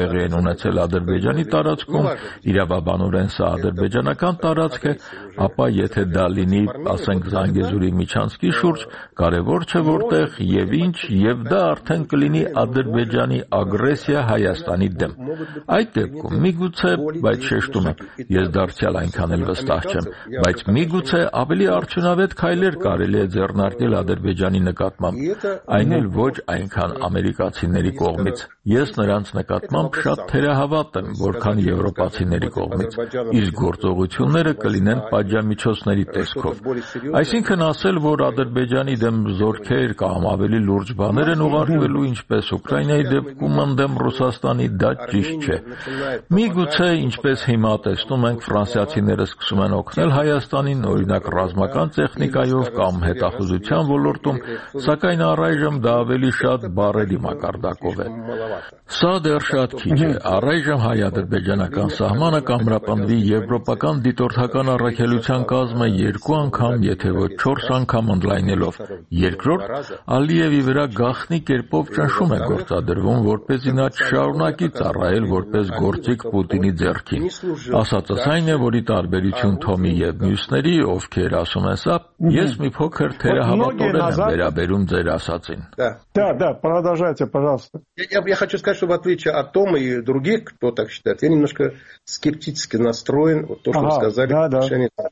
Speaker 9: ունեցել Ադրբեջանի տարածքում, իրավաբանորեն սա ադրբեջանական տարածք է, ապա եթե դա լինի, ասենք Զանգեզուրի միջանցքի շուրջ, կարևոր չէ որտեղ եւ ինչ, եւ դա արդեն կլինի Ադրբեջանի ագրեսիա Հայաստանի դեմ։ Այդ դեպքում միգուցե, բայց շեշտում եմ, ես դարձյալ այնքան էլ վստահ չեմ, բայց միգուցե ավելի արդյունավետ քայլեր կարելի է ձեռնարկել Ադրբեջանի նկատմամբ, այն էլ ոչ այնքան ամերիկացիների կողմից։ Ես նրանց նկատմամբ շատ թերահավատ եմ, որքան եվրոպացիների կողմից, իսկ գործողությունները կլինեն պատժամիջոցների տեսքով։ Այսինքն ասել, որ Ադրբեջանի դեմ զորքեր կամ ավելի լուրջ բաներ են ուղարկվելու, ինչպես Ուկրաինայի դեպքում ընդդեմ Ռուսաստանի, դա ճիշտ չէ։ Միգուցե, ինչպես հիմա տեսնում ենք, ֆրանսիացիները սկսում են օգնել Հայաստանին, օրինակ ռազմական տեխնիկայով կամ հետախուզության ոլորտում, սակայն առայժմ դա ավելի շատ բառերի մակարդակով է։ Սա դեռ շատ քիչ է։ Առայժմ հայ-ադրբեջանական սահմանը կամրապնդվի եվրոպական դիտորդական առաքելության կազմը երկու անգամ, եթե ոչ չորս անգամ ընդլայնելով։ Երկրորդ, Ալիևի վրա գաղտնի կերպով ճնշում է գործադրվում, որպեսզի նա չշարունակի ծառայել որպես գործիք Պուտինի ձեռքին։ Ասածս այն է, որի տարբերություն Թոմի եւ մյուսների, ովքեր ասում են սա, ես մի փոքր թերահավատորեն եմ վերաբերում ձեր ասածին։
Speaker 1: Да, да, продолжайте, пожалуйста.
Speaker 8: Я, я хочу сказать, что в отличие от Тома и других, кто так считает, я немножко скептически настроен, вот то, что ага, вы сказали.
Speaker 1: Да, да.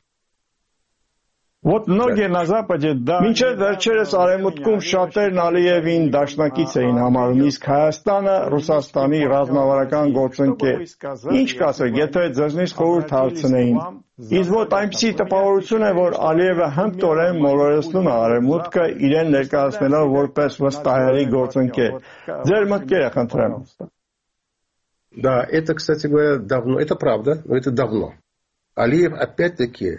Speaker 1: Вот многие на Западе, да, մինչև վերջերս արևմուտքում շատերն Ալիևին դաշնակից էին համարում, իսկ Հայաստանը Ռուսաստանի ռազմավարական գործընկեր։ Ինչ կասեք, եթե ձեզնից խորհուրդ հարցնեին։ Իսկ ոտ այնպիսի տպավորություն է, որ Ալիևը հմտորեն մոլորեցնում է արևմուտքը, իրեն ներկայացնելով որպես վստահելի գործընկեր։ Ձեր մտքերը խնդրեմ։
Speaker 8: Да, это, кстати говоря, давно, это правда, но это давно. Алиев опять-таки...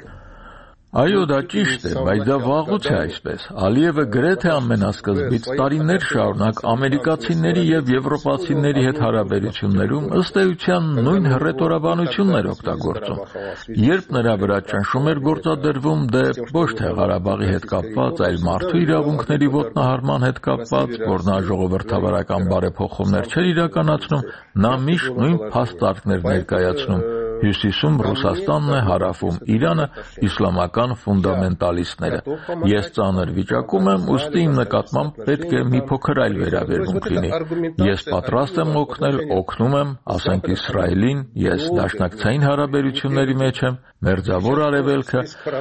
Speaker 9: Այո, դա ճիշտ է, բայց դա վաղուց է այսպես։ Ալիևը գրեթե ամենասկզբից տարիներ շարունակ ամերիկացիների եւ եվրոպացիների հետ հարաբերություններում ըստ էության նույն հռետորաբանություններ օգտագործում։ Երբ նրա վրա ճնշում էր գործադրվում, դե ոչ թե Ղարաբաղի հետ կապված, այլ մարդու իրավունքների ոտնահարման հետ կապված, որ նա ժողովրդավարական բարեփոխումներ չէր իրականացնում, նա միշտ նույն փաստարկներ ներկայացնում։ Հյուսիսում Ռուսաստանն է, հարավում Իրանը, իսլամական ֆունդամենտալիստները։ Ես ծանր վիճակում եմ, ուստի իմ նկատմամբ պետք է մի փոքր այլ վերաբերմունք լինի։ Ես պատրաստ եմ օգնել, օգնում եմ, ասենք Իսրայելին, ես դաշնակցային հարաբերությունների մեջ եմ, Մերձավոր Արևելքը։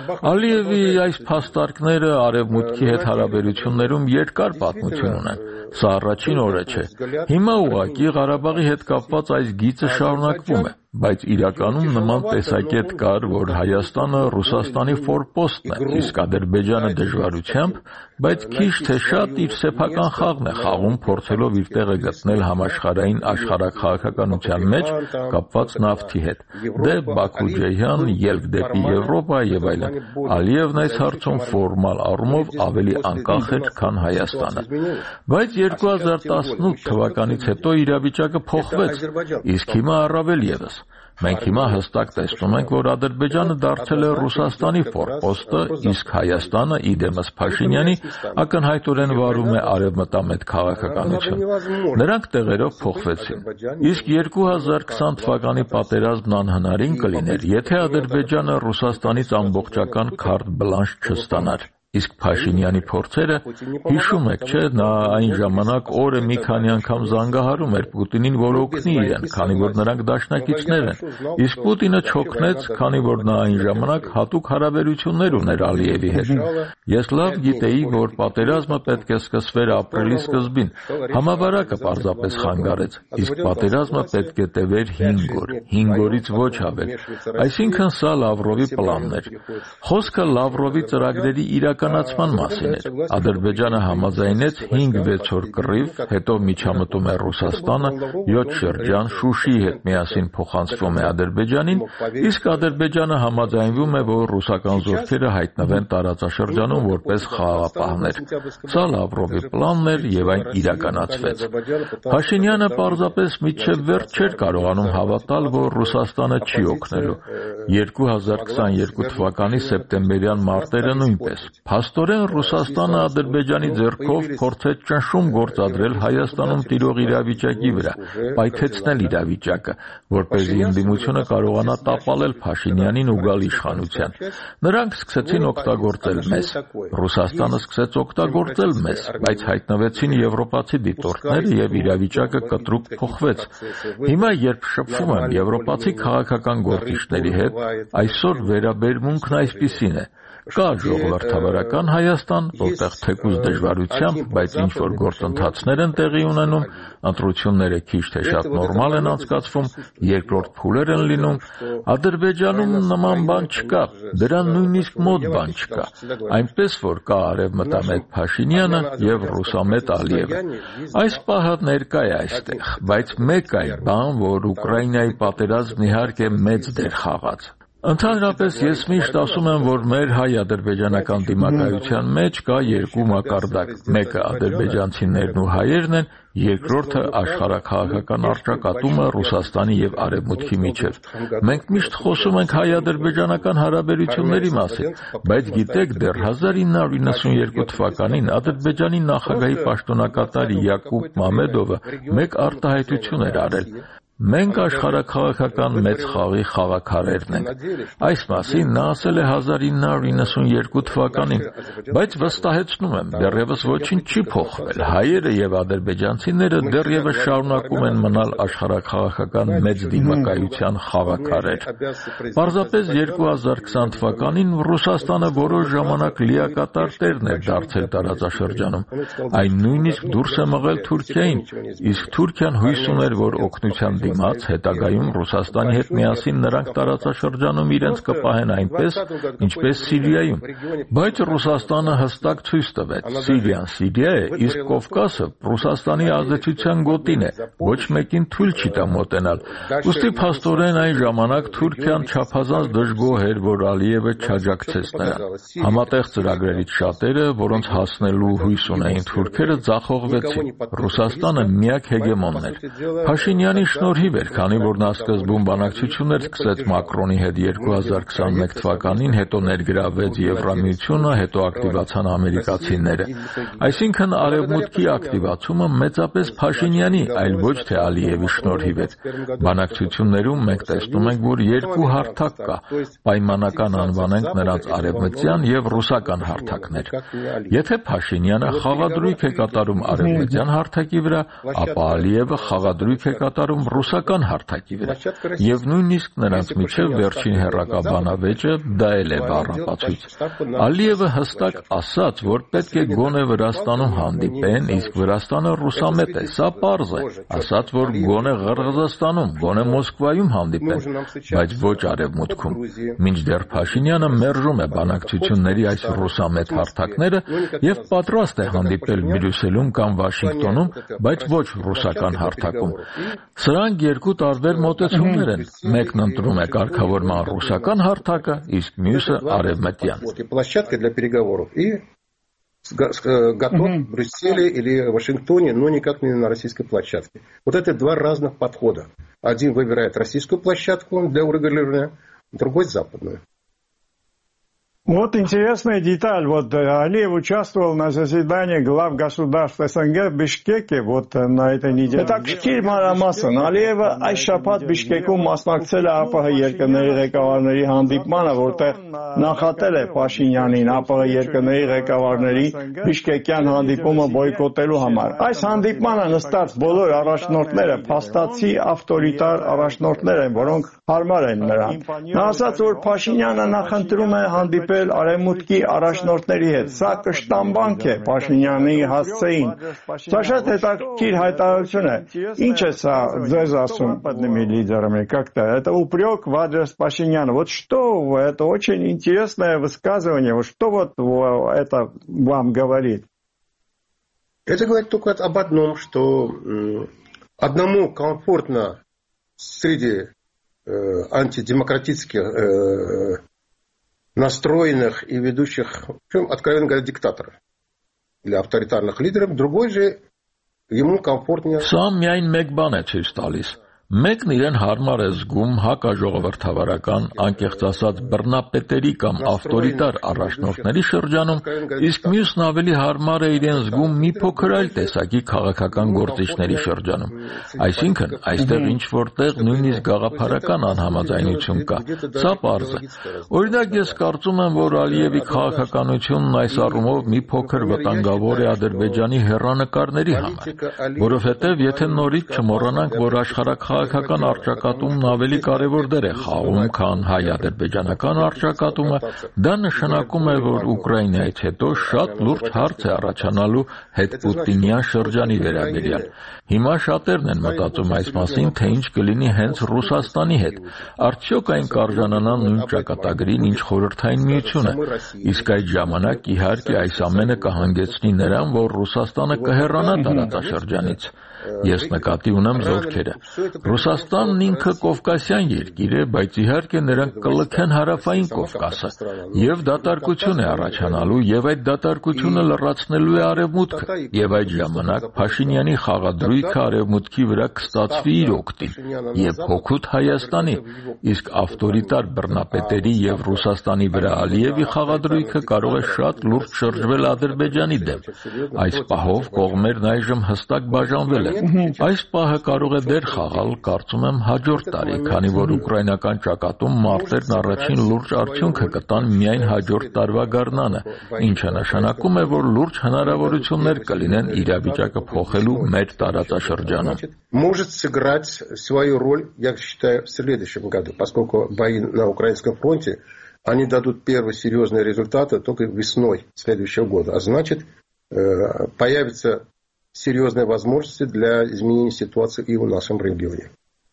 Speaker 9: Ալիևի այս փաստարկները արևմուտքի հետ հարաբերություններում երկար պատմություն ունեն։ Սա առաջին օրը չէ։ Հիմա ուղղակի Ղարաբաղի հետ կապված այս գիծը շարունակվում է, բայց իրականում նման տեսակետ կար, որ Հայաստանը Ռուսաստանի ֆորպոստն է, իսկ Ադրբեջանը դժվարությամբ, բայց քիչ թե շատ իր սեփական խաղն է խաղում, փորձելով իր տեղը գտնել համաշխարհային աշխարհաքաղաքականության մեջ կապված նավթի հետ։ Դե Բաքու-Ջեյհան, ելք դեպի Եվրոպա եւ այլն։ Ալիևն այս հարցում ֆորմալ առումով ավելի անկախ էր, քան Հայաստանը։ Բայց երկու հազար տասնութ թվականից հետո իրավիճակը փոխվեց, իսկ հիմա առավել ևս։ Մենք հիմա հստակ տեսնում ենք, որ Ադրբեջանը դարձել է Ռուսաստանի ֆորպոստը, իսկ Հայաստանը, իդեմս Փաշինյանի, ակնհայտորեն վարում է արևմտամետ քաղաքականություն։ Նրանք տեղերով փոխվեցին։ Իսկ երկու հազար քսան թվականի պատերազմն անհնարին կլիներ, եթե Ադրբեջանը Ռուսաստանից ամբողջական քարտ բլանշ չստանար։ Իսկ Փաշինյանի փորձերը, հիշում եք, չէ, նա այն ժամանակ օրը մի քանի անգամ զանգահարում էր Պուտինին, որ օգնի իրեն, քանի որ նրանք դաշնակիցներ են։ Իսկ Պուտինը չօգնեց, քանի որ նա այն ժամանակ հատուկ հարաբերություններ ուներ Ալիևի հետ։ Ես լավ գիտեի, որ պատերազմը պետք է սկսվեր ապրիլի սկզբին։ Համավարակը պարզապես խանգարեց, իսկ պատերազմը պետք է տևեր հինգ օր, հինգ օրից ոչ ավել։ Այսինքն սա Լավրովի պլանն էր։ Խոսքը Լավրովի ծրագրերի իրականացման մասին էր։ Ադրբեջանը համաձայնեց հինգ-վեց օր կռիվ, հետո միջամտում է Ռուսաստանը, յոթ շրջան Շուշիի հետ միասին փոխանցվում է Ադրբեջանին, իսկ Ադրբեջանը համաձայնվում է, որ ռուսական զորքերը հայտնվեն տարածաշրջանում որպես խաղաղապահներ։ Սա Լավրովի պլանն էր եւ այն իրականացվեց։ Փաշինյանը պարզապես միջև վերջ չէր կարողանում հավատալ, որ Ռուսաստանը չի օգնելու։ երկու հազար քսաներկու թվականի սեպտեմբերյան մարտերը նույնպես։ Փաստորեն Ռուսաստանը Ադրբեջանի ձեռքով փորձեց ճնշում գործադրել Հայաստանում տիրող իրավիճակի վրա, պայթեցնել իրավիճակը, որպեսզի ընդդիմությունը կարողանա տապալել Փաշինյանին ու գալ իշխանության։ Նրանք սկսեցին օգտագործել մեզ։ Ռուսաստանը սկսեց օգտագործել մեզ, բայց հայտնվեցին եվրոպացի դիտորդները եւ իրավիճակը կտրուկ փոխվեց։ Հիմա երբ շփվում եմ եվրոպացի քաղաքական գործիչների հետ, այսօր վերաբերմունքն այսպիսին է. կա ժողովրդավարական Հայաստան, որտեղ թեկուզ դժվարությամբ, բայց ինչ որ գործընթացներ են տեղի ունենում, ընտրությունները քիչ թե շատ նորմալ են անցկացվում, երկրորդ փուլեր են լինում, Ադրբեջանում նման բան չկա, դրան նույնիսկ մոտ բան չկա, այնպես որ կա արևմտամետ Փաշինյանը եւ ռուսամետ Ալիևը։ Այս պահը ներկա է այստեղ, բայց մեկ այլ բան, որ Ուկրաինայի պատերազմն իհարկե մեծ դեր խաղաց։ Ընդհանրապես ես միշտ ասում եմ, որ մեր հայ-ադրբեջանական դիմակայության մեջ կա երկու մակարդակ, մեկը ադրբեջանցիներն ու հայերն են, երկրորդը աշխարհաքաղաքական առճակատումը Ռուսաստանի եւ Արևմուտքի միջեւ։ Մենք միշտ խոսում ենք հայ-ադրբեջանական հարաբերությունների մասին, բայց գիտեք, դեռ հազար ինը հարյուր իննսուններկու թվականին Ադրբեջանի նախագահի պաշտոնակատար Յակուբ Մամեդովը մեկ արտահայտություն էր արել. Մենք աշխարհաքաղաքական մեծ խաղի խաղաքարերն ենք։ Այս մասին նա ասել է հազար ինը հարյուր իննսուններկու թվականին, բայց վստահեցնում եմ, դեռևս ոչինչ չի փոխվել։ Հայերը եւ ադրբեջանցիները դեռևս շարունակում են մնալ աշխարհաքաղաքական մեծ դիմակայության խաղաքարեր։ Պարզապես երկու հազար քսան թվականին Ռուսաստանը որոշ ժամանակ լիակատար տերն էր դարձել տարածաշրջանում։ Այն նույնիսկ դուրս է մղել Թուրքիային, իսկ Թուրքիան հույս ուներ, որ օգնության դիմաց հետագայում Ռուսաստանի հետ միասին նրանք տարածաշրջանում իրենց կպահեն այնպես, ինչպես Սիրիայում, բայց Ռուսաստանը հստակ ցույց տվեց. Սիրիան Սիրիա է, իսկ Կովկասը Ռուսաստանի ազդեցության գոտին է, ոչ մեկին թույլ չի տա մոտենալ։ Ուստի փաստորեն այն ժամանակ Թուրքիան չափազանց դժգոհ էր, որ Ալիևը չաջակցեց նրան։ Համատեղ ծրագրերից շատերը, որոնց հասնելու հույս ունեին թուրքերը, ձախողվեցին։ Ռուսաստանը միակ հեգեմոնն էր։ Փաշինյանի շնորհիվ էր, քանի որ նա սկզբում բանակցություններ սկսեց Մակրոնի հետ երկու հազար քսաներկու թվականին, հետո ներգրավվեց Եվրամիությունը, հետո ակտիվացան ամերիկացիները։ Այսինքն արևմուտքի ակտիվացումը մեծապես Փաշինյանի, այլ ոչ թե Ալիևի շնորհիվ էր։ Բանակցություններում մենք տեսնում ենք, որ երկու հարթակ կա, պայմանական անվանենք նրանց արևմտյան եւ ռուսական հարթակներ։ Եթե Փաշինյանը խաղադրույք է կատարում արևմտյան հարթակի վրա, ապա Ալիևը խաղադրույք է կատարում ռուսական հարթակի վրա, եւ նույնիսկ նրանց միջև վերջին հեռակաբանավեճը դա էլ է բառապացույց։ Ալիևը հստակ ասաց, որ պետք է գոնե Վրաստանում հանդիպեն, իսկ Վրաստանը ռուսամետ է, սա պարզ է, ասաց, որ գոնե Ղրղզստանում, գոնե Մոսկվայում հանդիպեն, բայց ոչ արևմուտքում։ Մինչդեռ Փաշինյանը մերժում է բանակցությունների այս ռուսամետ հարթակները եւ պատրաստ է հանդիպել Բրյուսելում կամ Վաշինգտոնում, բայց ոչ ռուսական հարթակում։ Սրանք երկու տարբեր մոտեցումներ են։ Մեկն ընտրում է կարգավորման ռուսական հարթակը, իսկ մյուսը արևմտյան։
Speaker 8: Готов в Брюсселе или Вашингтоне, но никак не на российской площадке. Вот это два разных подхода. Один выбирает российскую площадку для урегулирования, другой западную.
Speaker 1: Вот интересная деталь. Вот Алиев участвовал на заседании глав государств СНГ в Бишкеке вот на этой неделе. Это քիչ մանրամասն Ալիևը այս շաբաթ Բիշկեկում մասնակցել է ԱՊՀ երկրների ղեկավարների հանդիպմանը, որտեղ նախատել է Փաշինյանին ԱՊՀ երկրների ղեկավարների Բիշկեկյան հանդիպումը բոյկոտելու համար։ Այս հանդիպմանը նստած բոլոր առաջնորդները փաստացի ավտորիտար առաջնորդներ են, որոնք հարմար են նրան։ Նա ասաց, որ Փաշինյանը նախընտրում է հանդիպել արևմուտքի առաջնորդների հետ։ Սա կշտամբանք է Փաշինյանի հասցեին։ Սա շատ հետաքրքիր հայտարարություն է։ Ինչ է սա ձեզ ասում подными лидерами как-то? Это упрек в адрес Пашиняна. Вот что это очень интересное высказывание. Вот что вот это вам говорит?
Speaker 8: Это говорит только об одном, что одному комфортно среди э, антидемократических э, настроенных и ведущих, откровенно говоря, диктаторов или авторитарных лидеров, другой же ему комфортнее.
Speaker 9: Սա միայն մեկ բան է ցույց տալիս, Մեկն իրեն հարմար է զգում հակաժողովրդավարական, անկեղծ ասած բռնապետերի կամ ավտորիտար առաջնորդների շրջանում, իսկ մյուսն ավելի հարմար է իրեն զգում մի փոքր այլ տեսակի քաղաքական գործիչների շրջանում։ Այսինքն, այստեղ ինչ-որտեղ նույնիսկ գաղափարական անհամաձայնություն կա։ Սա պարզ է։ Օրինակ, ես կարծում եմ, որ Ալիևի քաղաքականությունն այս առումով մի փոքր վտանգավոր է Ադրբեջանի հեռանկարների համար, որովհետև եթե նորից չմոռանանք, որ աշխարհակ քաղաքական առճակատումն ավելի կարևոր դեր է խաղում, քան հայ-ադրբեջանական առճակատումը, դա նշանակում է, որ Ուկրաինայից հետո շատ լուրջ հարց է առաջանալու հետպուտինյան շրջանի վերաբերյալ։ Հիմա շատերն են մտածում այս մասին, թե ինչ կլինի հենց Ռուսաստանի հետ։ Արդյոք այն կարժանանա նույն ճակատագրին, ինչ Խորհրդային Միությունը։ Իսկ այդ ժամանակ, իհարկե, այս ամենը կհանգեցնի նրան, որ Ռուսաստանը կհեռանա տարածաշրջանից։ Ես նկատի ունեմ զորքերը։ Ռուսաստանն ինքը կովկասյան երկիր է, բայց իհարկե նրանք կլքեն հարավային Կովկասը, եւ դատարկություն է առաջանալու, եւ այդ դատարկությունը լրացնելու է Արևմուտքը, եւ այդ ժամանակ Փաշինյանի խաղադրույքը Արևմուտքի վրա կստացվի իր օգտին, եւ հօգուտ Հայաստանի, իսկ ավտորիտար բռնապետերի եւ Ռուսաստանի վրա Ալիևի խաղադրույքը կարող է շատ լուրջ շրջվել Ադրբեջանի դեմ։ Այս պահով կողմերն այժմ հստակ բաժանվել են։ Այս պահը կարող է դեր խաղալ, կարծում եմ, հաջորդ տարի, քանի որ ուկրաինական ճակատում մարտերն առաջին լուրջ արդյունքը կտան միայն հաջորդ տարվա գարնանը, ինչը нշանակում է, որ լուրջ հնարավորություններ կլինեն իրավիճակը փոխելու մեր տարածաշրջանում։
Speaker 8: Может сыграть свою роль, я считаю, в следующем году, поскольку бои на украинском фронте, они дадут первые серьезные результаты только весной следующего года, а значит, появится серьезные возможности для изменения ситуации и в нашем регионе.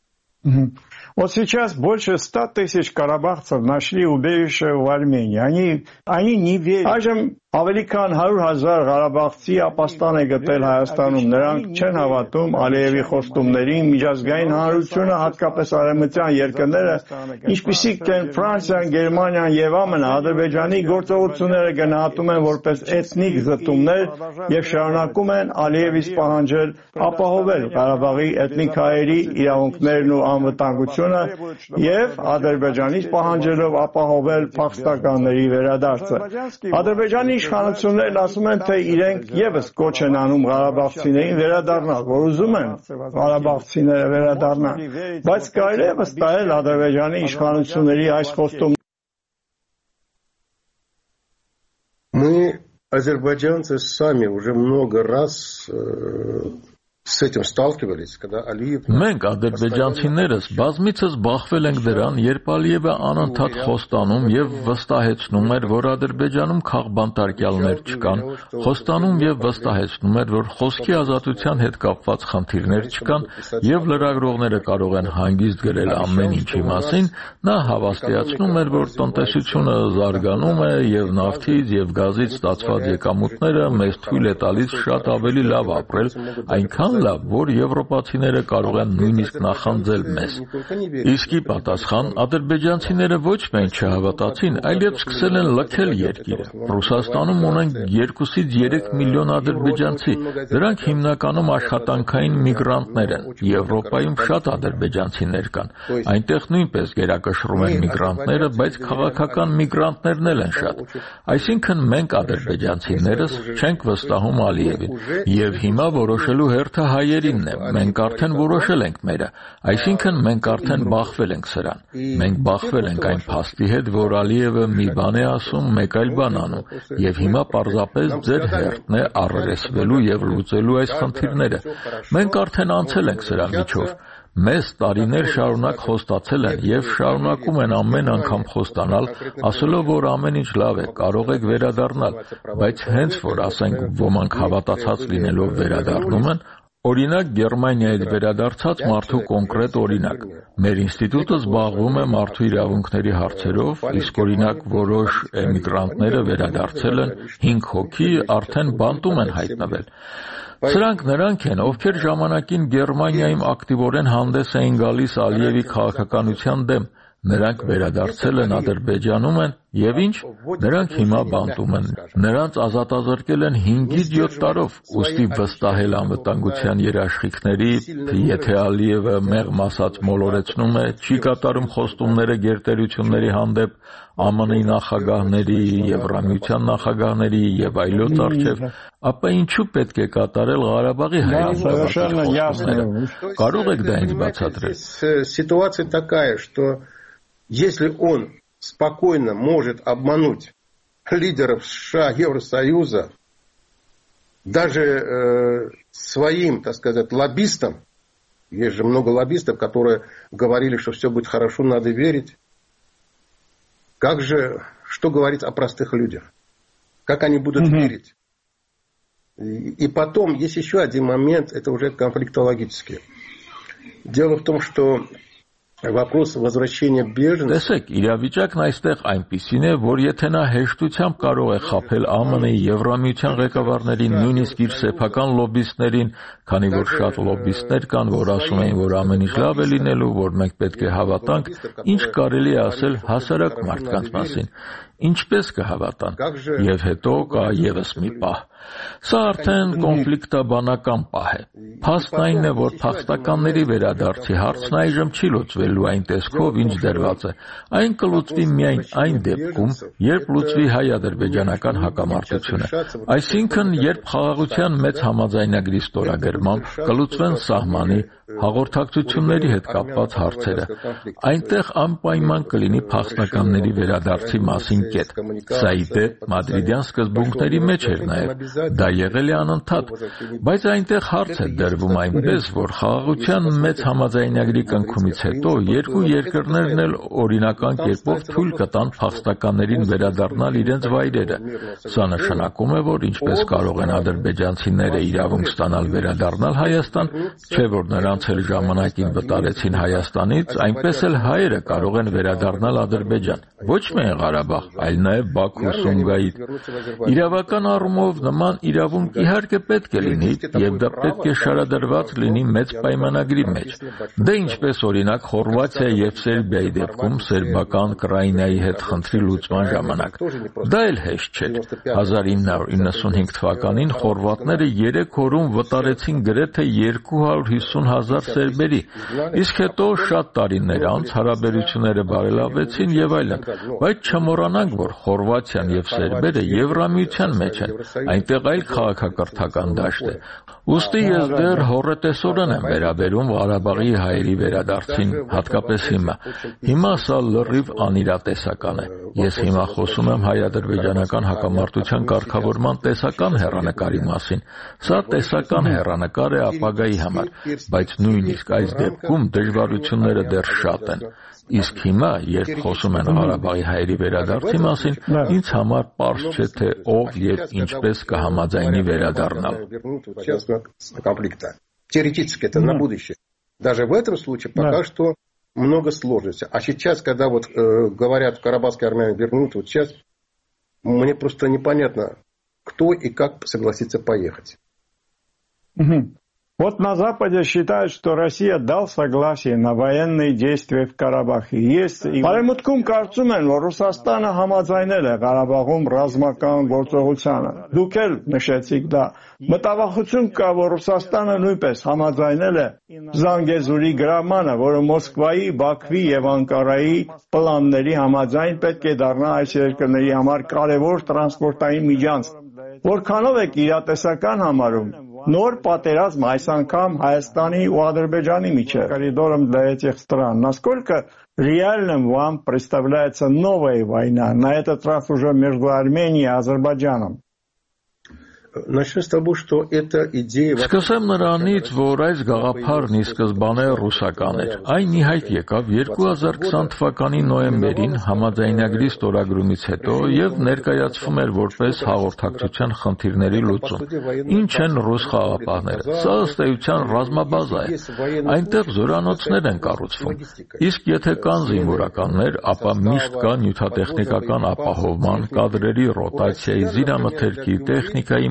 Speaker 1: Вот сейчас больше ста тысяч карабахцев нашли убежище в Армении. Они, они не верят. Այժմ ավելի քան հարյուր հազար ղարաբաղցի ապաստան է գտել Հայաստանում։ Նրանք չեն հավատում Ալիևի խոստումներին, միջազգային հանրությունը, հատկապես արևմտյան երկրները, ինչպիսիք են Ֆրանսիան, Գերմանիան եւ ԱՄՆ-ը, Ադրբեջանի գործողությունները գնահատում են որպես էթնիկ զտումներ եւ շարունակում են Ալիևից պահանջել ապահովել Ղարաբաղի էթնիկ հայերի իրավունքներն ու անվտանգությունը եւ Ադրբեջանից պահանջելով ապահովել փախստականների վերադարձը։ Ադրբեջանի իշխանություններն ասում են, թե իրենք եւս կոչ են անում ղարաբաղցիներին վերադառնալ, որ ուզում են ղարաբաղցիները վերադառնալ, բայց կարելի է վստահել Ադրբեջանի իշխանությունների այս խոստում։
Speaker 8: Мы, азербайджанцы, сами уже много раз с этим сталкивались, когда Алиев...
Speaker 9: Մենք ադրբեջանցիներս բազմիցս բախվել ենք դրան, երբ Ալիևը անընդհատ խոստանում եւ վստահեցնում էր, որ Ադրբեջանում քաղբանտարկյալներ չկան, խոստանում եւ վստահեցնում էր, որ խոսքի ազատության հետ կապված խնդիրներ չկան եւ լրագրողները կարող են հանգիստ գրել ամեն ինչի մասին, նա հավաստիացնում էր, որ տնտեսությունը զարգանում է եւ նավթից եւ գազից ստացված եկամուտները մեզ թույլ է տալիս շատ ավելի լավ ապրել, այնքան լավ, որ եվրոպացիները կարող են նույնիսկ նախանձել մեզ։ Իսկ ի պատասխան ադրբեջանցիները ոչ միայն չհավատացին, այլև սկսել են լքել երկիրը։ Ռուսաստանում ունենք երկուսից երեք միլիոն ադրբեջանցի, դրանք հիմնականում աշխատանքային միգրանտներ են։ Եվրոպայում շատ ադրբեջանցիներ կան։ Այնտեղ նույնպես գերակշռում են միգրանտները, բայց քաղաքական միգրանտներն էլ են շատ։ Այսինքն մենք ադրբեջանցիներս չենք վստահում Ալիևին, եւ հիմա որոշելու հերթը հայերինն է, մենք արդեն որոշել ենք մերը, այսինքն մենք արդեն բախվել ենք սրան։ Մենք բախվել ենք այն փաստի հետ, որ Ալիևը մի բան է ասում, մեկ այլ բան անում, եւ հիմա պարզապես ձեր հերթն է առերեսվելու եւ լուծելու այս խնդիրները։ Մենք արդեն անցել ենք սրա միջով։ Մեզ տարիներ շարունակ խոստացել են եւ շարունակում են ամեն անգամ խոստանալ, ասելով, որ ամեն ինչ լավ է, կարող եք վերադառնալ, բայց հենց որ ասենք ոմանք հավատացած լինելով վերադառնում են, օրինակ Գերմանիայից վերադարձած մարդու կոնկրետ օրինակ։ Մեր ինստիտուտը զբաղվում է մարդու իրավունքների հարցերով, իսկ օրինակ որոշ էմիգրանտները վերադարձել են, հինգ հոգի արդեն բանտում են հայտնվել։ Սրանք նրանք են, ովքեր ժամանակին Գերմանիայում ակտիվորեն հանդես էին գալիս Ալիևի քաղաքականության դեմ։ Նրանք վերադարձել են Ադրբեջանում են եւ ինչ, նրանք հիմա բանտում են։ Նրանց ազատազրկել են հինգից յոթ տարով, ուստի վստահել անվտանգության երաշխիքների, եթե Ալիևը մեղմ ասած մոլորեցնում է, չի կատարում խոստումները գերտերությունների հանդեպ, ԱՄՆ-ի նախագահների, Եվրամիության նախագահների եւ այլոց առջեւ, ապա ինչու պետք է կատարել Ղարաբաղի հայրենիքը։ Կարող եք դա ինձ բացատրել։
Speaker 8: Ситуация такая, что если он спокойно может обмануть лидеров США, Евросоюза, даже э, своим, так сказать, лоббистам, есть же много лоббистов, которые говорили, что все будет хорошо, надо верить. Как же, что говорить о простых людях? Как они будут mm-hmm. верить? И, и потом, есть еще один момент, это уже конфликтологический. Дело в том, что вопрос возвращения беженцев.
Speaker 9: Տեսեք, իրավիճակն այստեղ այնպիսին է, որ եթե նա հեշտությամբ կարող է խաբել ԱՄՆ-ի, Եվրամիության ղեկավարներին, նույնիսկ իր սեփական լոբբիստներին, քանի որ շատ լոբբիստներ կան, որ ասում են, որ ամեն ինչ լավ է լինելու, որ մենք պետք է հավատանք, ինչ կարելի է ասել հասարակ մարդկանց մասին, ինչպես կհավատան, եւ հետո կա եւս մի պահ։ Սա արդեն կոնֆլիկտաբանական պահ է։ Փաստն այն է, որ փախստականների վերադարձի հարցն այժմ չի լուծվելու այն տեսքով, ինչ դրված է։ Այն կլուծվի միայն այն դեպքում, երբ լուծվի հայ-ադրբեջանական հակամարտությունը։ Այսինքն, երբ խաղաղության մեծ համաձայնագրի ստորագրմամբ կլուծվեն սահմանի, հաղորդակցությունների հետ կապված հարցերը, այնտեղ անպայման կլինի փախստականների վերադարձի մասին կետ։ Սա ի դեպ մադրիդյան սկզբունքների մեջ էր նաև, դա եղել է անընդհատ, բայց այնտեղ հարց է դրվում այնպես, որ խաղաղության մեծ համաձայնագրի կնքումից հետո երկու երկրներն էլ օրինական կերպով թույլ կտան փախստականներին վերադառնալ իրենց վայրերը։ Սա նշանակում է, որ ինչպես կարող են ադրբեջանցիները իրավունք ստանալ վերադառնալ Հայաստան, չէ որ նրանց էլ ժամանակին վտարեցին Հայաստանից, այնպես էլ հայերը կարող են վերադառնալ Ադրբեջան, ոչ միայն Ղարաբաղ, այլ նաև Բաքու, Սումգայիթ։ Իրավական առումով նման իրավունք իհարկե պետք է լինի, եւ դա պետք է շարադրված լինի մեծ պայմանագրի մեջ։ Դե ինչպես օրինակ Խորվաթիա եւ Սերբիայի դեպքում սերբական Կրաինայի հետ խնդրի լուծման ժամանակ։ Դա էլ հեշտ չէր։ հազար ինը հարյուր իննսունհինգ թվականին խորվաթները երեք օրում վտարեցին գրեթե երկու հարյուր հիսուն հազար սերբերի, իսկ հետո շատ տարիներ անց հարաբերությունները բարելավվեցին եւ այլն, բայց չմոռանանք, որ Խորվաթիան եւ սերբերը Եվրամիության մեջ են, այնտեղ այլ քաղաքակրթական դաշտ է։ Ուստի ես դեռ հոռետեսորեն եմ վերաբերում Ղարաբաղի հայերի վերադարձին, հատկապես հիմա։ Հիմա սա լրիվ անիրատեսական է։ Ես հիմա խոսում եմ հայ-ադրբեջանական հակամարտության կարգավորման տեսական հեռանկարի մասին։ Սա տեսական հեռանկար է ապագայի համար, բայց նույնիսկ այս դեպքում դժվարությունները դեռ շատ են։ Իսկ հիմա, երբ խոսում են Ղարաբաղի հայերի վերադարձի մասին, ինձ համար պարզ չէ, թե ով եւ ինչպես կհամաձայնի վերադառնալ։
Speaker 8: Теоретически это на будущее. Даже в этом случае пока что много сложностей. А сейчас, когда вот э, говорят, карабахские армяне вернут, вот сейчас мне просто непонятно, кто и как согласится поехать.
Speaker 1: Вот на Западе считают, что Россия дал согласие на военные действия в Карабахе. Есть и Արևմուտքում կարծում են, որ Ռուսաստանը համաձայնել է Ղարաբաղում ռազմական գործողությանը։ Դուք էլ նշեցիք դա։ Մտավախություն կա, որ Ռուսաստանը նույնպես համաձայնել է Զանգեզուրի գրամանը, որը Մոսկվայի, Բաքվի եւ Անկարայի պլանների համաձայն պետք է դառնա այս երկրների համար կարևոր տրանսպորտային միջանց։ Որքանով եք իրատեսական համարում նոր պատերազմ այս անգամ Հայաստանի ու Ադրբեջանի միջև, коридором для этих стран, насколько реальным вам представляется новая война, на этот раз уже между Арменией и Азербайджаном?
Speaker 8: Начну с того, что эта идея...
Speaker 9: Սկսեմ նրանից, որ այս գաղափարն ի սկզբանե ռուսական էր։ Այն իհայտ եկավ երկու հազար քսան թվականի նոյեմբերին համաձայնագրի ստորագրումից հետո եւ ներկայացվում էր որպես հաղորդակցության խնդիրների լուծում։ Ինչ են ռուս խաղապահները։ Սա ըստ էության ռազմաբազա է։ Այնտեղ զորանոցներ են կառուցվում։ Իսկ եթե կան զինվորականներ, ապա միշտ կա նյութատեխնիկական ապահովման, կադրերի ռոտացիայի, զինամթերքի, տեխնիկայի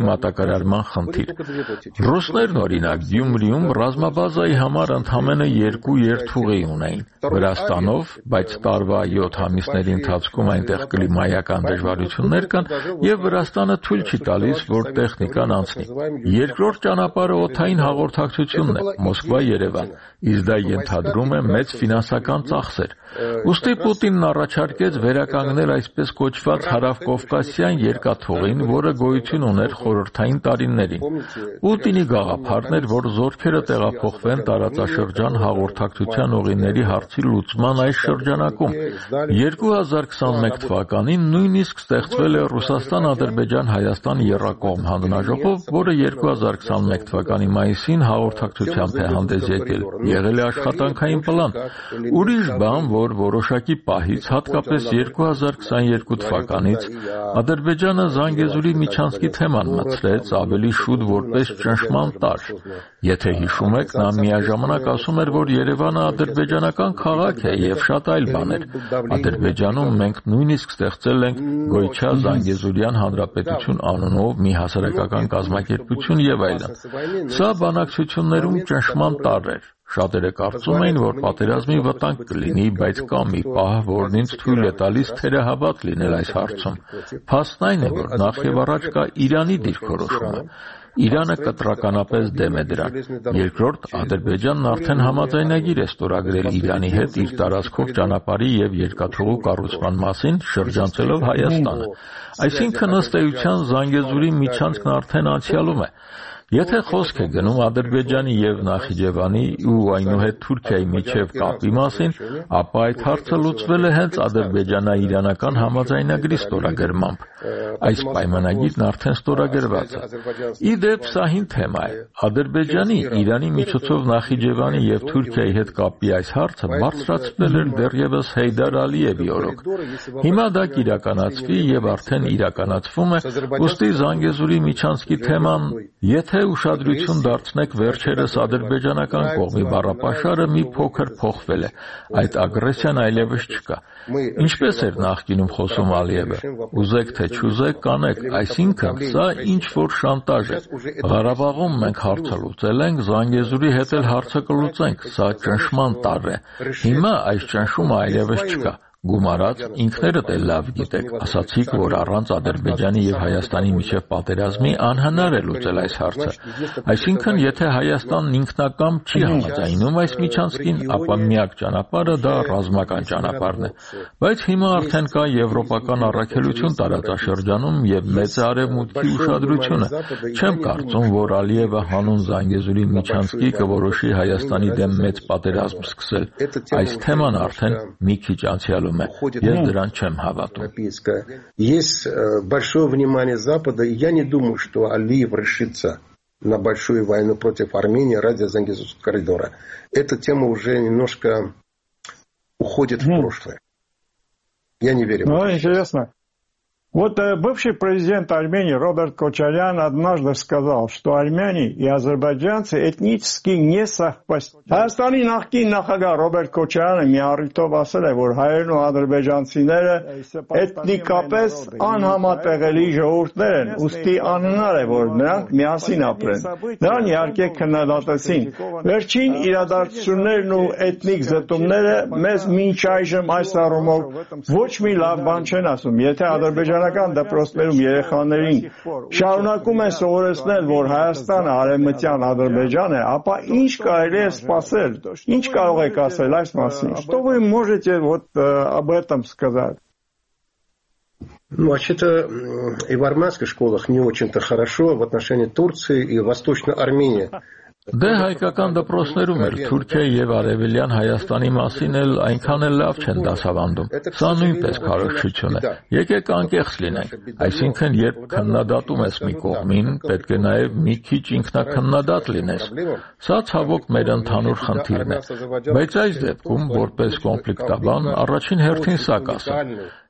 Speaker 9: մատակարարման խնդիր։ Ռուսներն օրինակ Գյումրիում ռազմաբազայի համար ընդամենը երկու երթուղի ունեին՝ Վրաստանով, բայց տարվա յոթ ամիսների ընթացքում այնտեղ կլիմայական դժվարություններ կան եւ Վրաստանը թույլ չի տալիս, որ տեխնիկան անցնի։ Երկրորդ ճանապարհը օդային հաղորդակցությունն է՝ Մոսկվա-Երևան, իսկ դա ենթադրում է մեծ ֆինանսական ծախսեր։ Ուստի Պուտինն առաջարկեց վերականգնել այսպես կոչված հարավկովկասյան երկաթուղին, որը գոյություն ուներ խորհրդային տարիներին։ Պուտինի գաղափարն էր, որ զորքերը տեղափոխվեն տարածաշրջան հաղորդակցության ուղիների հարցի լուծման այս շրջանակում։ երկու հազար քսանմեկ թվականին նույնիսկ ստեղծվել է Ռուսաստան-Ադրբեջան-Հայաստան եռակողմ հանձնաժողով, որը երկու հազար քսանմեկ թվականի մայիսին հաղորդակցությամբ է հանդես եկել։ Եղել է աշխատանքային պլան։ Ուրիշ բան, որ որոշակի պահից, հատկապես երկու հազար քսաներկու թվականից, Ադրբեջանը Զանգեզուրի միջանցքի թեման մտցրեց ավելի շուտ որպես ճնշման տարր։ Եթե հիշում եք, նա միաժամանակ ասում էր, որ Երևանը ադրբեջանական քաղաք է եւ շատ այլ բաներ։ Ադրբեջանում մենք նույնիսկ ստեղծել ենք Գոյչա Զանգեզուրյան Հանրապետություն անունով մի հասարակական կազմակերպություն եւ այլն։ Սա բանակցություններում ճնշման տարր էր։ Շատերը կարծում էին, որ պատերազմի վտանգ կլինի, բայց կա մի պահ, որն ինձ թույլ է տալիս թերահավատ լինել այս հարցում։ Փաստն այն է, որ նախ եւ առաջ կա Իրանի դիրքորոշումը։ Իրանը կտրականապես դեմ է դրան։ Երկրորդ, Ադրբեջանն արդեն համաձայնագիր է ստորագրել Իրանի հետ իր տարածքով ճանապարհի եւ երկաթուղու կառուցման մասին, շրջանցելով Հայաստանը։ Այսինքն ըստ էության Զանգեզուրի միջանցքն արդեն անցյալում է։ Եթե խոսք է գնում Ադրբեջանի եւ Նախիջևանի ու այնուհետ Թուրքիայի միջև կապի մասին, ապա այդ հարցը լուծվել է հենց ադրբեջանա-իրանական համաձայնագրի ստորագրմամբ։ Այս պայմանագիրն արդեն ստորագրված է։ Ի դեպ, սա հին թեմա է։ Ադրբեջանի Իրանի միջոցով Նախիջևանի եւ Թուրքիայի հետ կապի այս հարցը բարձրացվել էր դեռևս Հեյդար Ալիևի օրոք։ Հիմա դա կիրականացվի եւ արդեն իրականացվում է, ուստի Զանգեզուրի միջանցքի թեման, եթե ուշադրություն դարձնեք վերջերս ադրբեջանական կողմի բառապաշարը մի փոքր փոխվել է։ Այդ ագրեսիան այլևս չկա։ Ինչպես էր նախկինում խոսում Ալիևը։ Ուզեք թե չուզեք կանեք, այսինքն սա ինչ որ շանտաժ է։ Ղարաբաղում մենք հարցը լուծել ենք, Զանգեզուրի հետ էլ հարցը կլուծենք, սա ճնշման տարր է։ Հիմա այս ճնշումը այլևս չկա։ Գումարած ինքներդ էլ լավ գիտեք, ասացիք, որ առանց Ադրբեջանի եւ Հայաստանի միջև պատերազմի անհնար է լուծել այս հարցը։ Այսինքն, եթե Հայաստանն ինքնակամ չի համաձայնում այս միջանցքին, ապա միակ ճանապարհը դա ռազմական ճանապարհն է։ Բայց հիմա արդեն կա եվրոպական առաքելություն տարածաշրջանում եւ մեծ արևմուտքի ուշադրությունը։ Չեմ կարծում, որ Ալիևը հանուն Զանգեզուրի միջանցքի կորոշի Հայաստանի դեմ մեծ պատերազմ սկսել։ Այս թեման արդեն մի քիչ անցյալ
Speaker 8: Есть большое внимание Запада, и я не думаю, что Алиев решится на большую войну против Армении ради Зангезурского коридора. Эта тема уже немножко уходит в прошлое. Я не верю.
Speaker 1: Ну, интересно. Вот э, бывший президент Армении Роберт Кочарян однажды сказал, что армяне и азербайджанцы этнически не совпадают. Հայաստանի նախկին նախագահ Ռոբերտ Քոչարյանը մի առիթով ասել է, որ հայերն ու ադրբեջանցիները էթնիկապես անհամատեղելի ժողովուրդներ են, ուստի անհնար է, որ նրանք միասին ապրեն։ Նրան իհարկե քննադատեցին։ Վերջին իրադարձություններն ու էթնիկ զտումները մեզ մինչ այժմ այս առումով ոչ մի լավ բան չեն ասում։ Եթե ադրբեջանական դպրոցներում երեխաներին շարունակում են սովորեցնել, որ Հայաստանը արևմտյան Ադրբեջան է, ապա ինչ կարելի է սպասել։ Ինչ կարող եք ասել այս մասին? Что вы можете вот об этом сказать?
Speaker 8: Ну, вообще-то и в армянских школах не очень-то хорошо в отношении Турции и Восточной Армении.
Speaker 9: Դե հայկական դպրոցներում էլ Թուրքիայի եւ Արևելյան Հայաստանի մասին էլ այնքան էլ լավ չեն դասավանդում։ Սա նույնպես քարոզչություն է։ Եկեք անկեղծ լինենք։ Այսինքն, երբ քննադատում ես մի կողմին, պետք է նաեւ մի քիչ ինքնակննադատ լինես։ Սա ցավոք մեր ընդհանուր խնդիրն է։ Բայց այս դեպքում, որպես կոնֆլիկտաբան, առաջին հերթին սա կասեմ։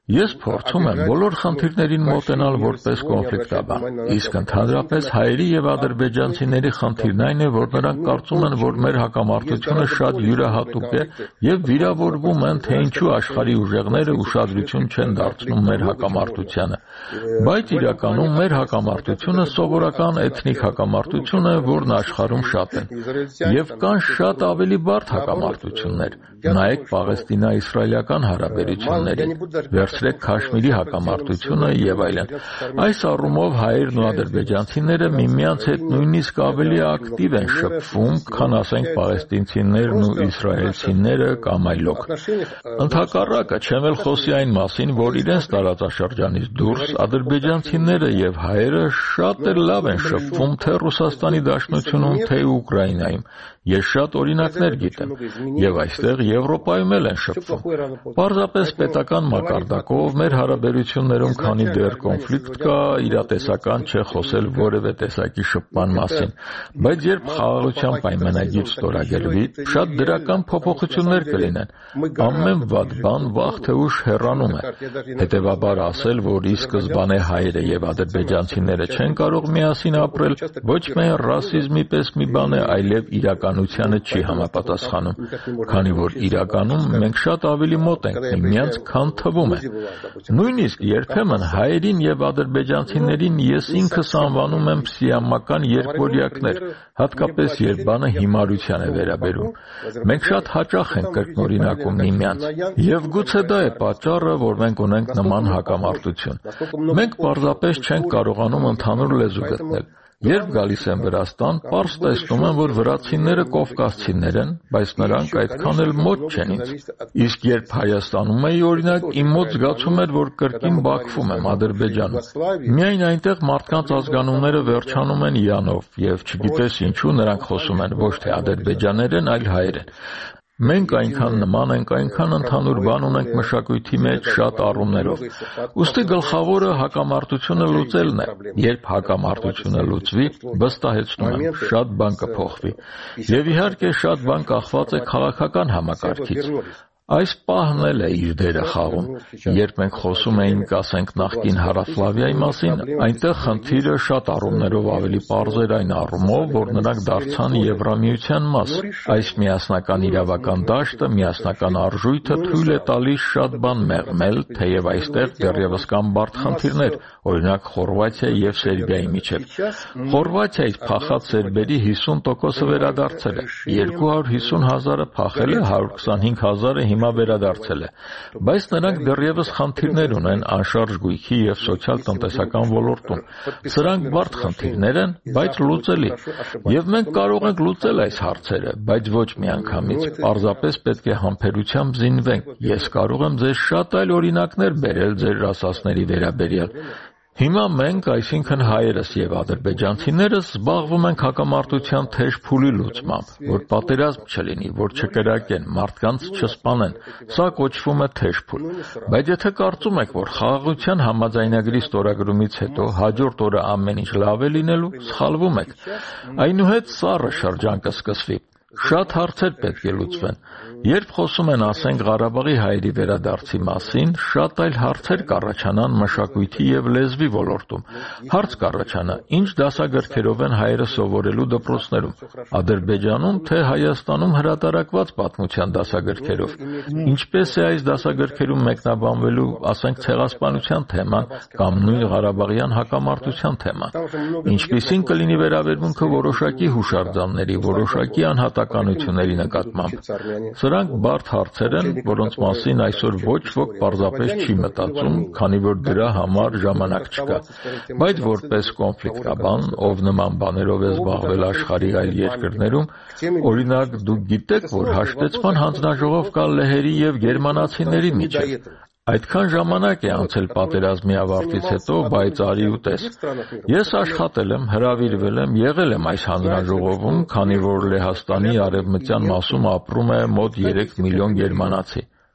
Speaker 9: Ես փորձում եմ բոլոր խնդիրներին մոտենալ որպես կոնֆլիկտաբան, իսկ ընդհանրապես հայերի եւ ադրբեջանցիների խնդիրն այն է, որ նրանք կարծում են, որ մեր հակամարտությունը շատ յուրահատուկ է եւ վիրավորվում են, թե ինչու աշխարհի ուժեղները ուշադրություն չեն դարձնում մեր հակամարտությանը։ Բայց իրականում մեր հակամարտությունը սովորական էթնիկ հակամարտություն է, որն աշխարհում շատ են։ Եվ կան շատ ավելի բարդ հակամարտություններ։ Նայեք Պաղեստինա-իսրայելական հարաբերություններին, վերցրեք Քաշմիրի հակամարտությունը եւ այլն։ Այս առումով հայերն ու ադրբեջանցիները միմյանց հետ նույնիսկ ավելի ակտիվ են շփվում, քան ասենք պաղեստինցիներն ու իսրայելցիները կամ այլոք։ Ընդհակառակը, չեմ էլ խոսի այն մասին, որ իրենց տարածաշրջանից դուրս ադրբեջանցիները եւ հայերը շատ էլ լավ են շփվում թե Ռուսաստանի Դաշնությունում, թե Ուկրաինայում։ Ես շատ օրինակներ գիտեմ, եւ այստեղ Եվրոպայում էլ են շփվում։ Պարզապես պետական մակարդակով մեր հարաբերություններում, քանի դեռ կոնֆլիկտ կա, իրատեսական չէ խոսել որևէ տեսակի շփման մասին, բայց երբ խաղաղության պայմանագիր ստորագրվի, շատ դրական փոփոխություններ կլինեն։ Ամեն վատ բան վաղ թե ուշ հեռանում է։ Հետևաբար ասել, որ ի սկզբանե հայերը եւ ադրբեջանցիները չեն կարող միասին ապրել, ոչ միայն ռասիզմի պես մի բան է, այլև իրականությանը չի համապատասխանում, քանի որ իրականում մենք շատ ավելի մոտ ենք միմյանց, քան թվում է։ Նույնիսկ երբեմն հայերին եւ ադրբեջանցիներին ես ինքս անվանում եմ սիամական երկվորյակներ, հատկապես երբ բանը հիմարության է վերաբերում։ Մենք շատ հաճախ ենք կրկնօրինակում միմյանց, եւ գուցե դա է պատճառը, որ մենք ունենք նման հակամարտություն։ Մենք պարզապես չենք կարողանում ընդհանուր լեզու գտնել։ Երբ գալիս եմ Վրաստան, պարզ տեսնում եմ, որ վրացիները կովկասցիներ են, բայց նրանք այդքան էլ մոտ չեն ինձ։ Իսկ երբ Հայաստանում էի, օրինակ, իմ մոտ զգացում էր, որ կրկին Բաքվում եմ, Ադրբեջանում։ Միայն այնտեղ մարդկանց ազգանունները վերջանում են յանով, եւ չգիտես ինչու նրանք խոսում են ոչ թե ադրբեջաներեն, այլ հայերեն։ Մենք այնքան նման ենք, այնքան ընդհանուր բան ունենք մշակույթի մեջ շատ առումներով։ Ուստի գլխավորը հակամարտությունը լուծելն է։ Երբ հակամարտությունը լուծվի, վստահեցնում եմ, շատ բան կփոխվի։ Եվ իհարկե շատ բան կախված է քաղաքական համակարգից։ Այս պահն էլ է իր դերը խաղում։ Երբ մենք խոսում էինք, ասենք, նախկին Հարավսլավիայի մասին, այնտեղ խնդիրը շատ առումներով ավելի պարզ էր այն առումով, որ նրանք դարձան Եվրամիության մաս։ Այս միասնական իրավական դաշտը, միասնական արժույթը թույլ է տալիս շատ բան մեղմել, թեև այստեղ դեռևս կան բարդ խնդիրներ, օրինակ Խորվաթիայի եւ Սերբիայի միջեւ։ Խորվաթիայից փախած սերբերի հիսուն տոկոսը վերադարձել է։ երկու հարյուր հիսուն հազարը փախել է, հարյուր քսանհինգ հազարը հիմա վերադարձել է, բայց նրանք դեռևս խնդիրներ ունեն անշարժ գույքի եւ սոցիալ-տնտեսական ոլորտում։ Սրանք բարդ խնդիրներ են, բայց լուծելի։ Եվ մենք կարող ենք լուծել այս հարցերը, բայց ոչ միանգամից։ Պարզապես պետք է համբերությամբ զինվենք։ Ես կարող եմ ձեզ շատ այլ օրինակներ բերել ձեր ասածների վերաբերյալ։ Հիմա մենք, այսինքն հայերս եւ ադրբեջանցիներս, զբաղվում ենք հակամարտության թեժ փուլի լուծմամբ, որ պատերազմ չլինի, որ չկրակեն, մարդկանց չսպանեն։ Սա կոչվում է թեժ փուլ։ Բայց եթե կարծում եք, որ խաղաղության համաձայնագրի ստորագրումից հետո հաջորդ օրը ամեն ինչ լավ է լինելու, սխալվում եք։ Այնուհետ սառը շրջան կսկսվի։ Շատ հարցեր պետք է լուծվեն։ Երբ խոսում են, ասենք, Ղարաբաղի հայերի վերադարձի մասին, շատ այլ հարցեր կառաջանան մշակույթի եւ լեզվի ոլորտում։ Հարց կառաջանա, ինչ դասագրքերով են հայերը սովորելու դպրոցներում, Ադրբեջանում թե Հայաստանում հրատարակված պատմության դասագրքերով։ Ինչպես է այս դասագրքերում մեկնաբանվելու, ասենք, ցեղասպանության թեման կամ նույն Ղարաբաղյան հակամարտության թեման։ Ինչպիսին կլինի վերաբերմունքը որոշակի հուշարձանների, որոշակի անհատականությունների նկատմամբ։ Սրանք բարդ հարցեր են, որոնց մասին այսօր ոչ ոք պարզապես չի մտածում, քանի որ դրա համար ժամանակ չկա։ Բայց որպես կոնֆլիկտաբան, ով նման բաներով է զբաղվել աշխարհի այլ երկրներում, օրինակ դուք գիտեք, որ հաշտեցման հանձնաժողով կա լեհերի եւ գերմանացիների միջեւ։ Այդքան ժամանակ է անցել պատերազմի ավարտից հետո, բայց արի ու տես։ Ես աշխատել եմ, հրավիրվել եմ, եղել եմ այս հանձնաժողովում, քանի որ Լեհաստանի արևմտյան մասում ապրում է մոտ երեք միլիոն գերմանացի։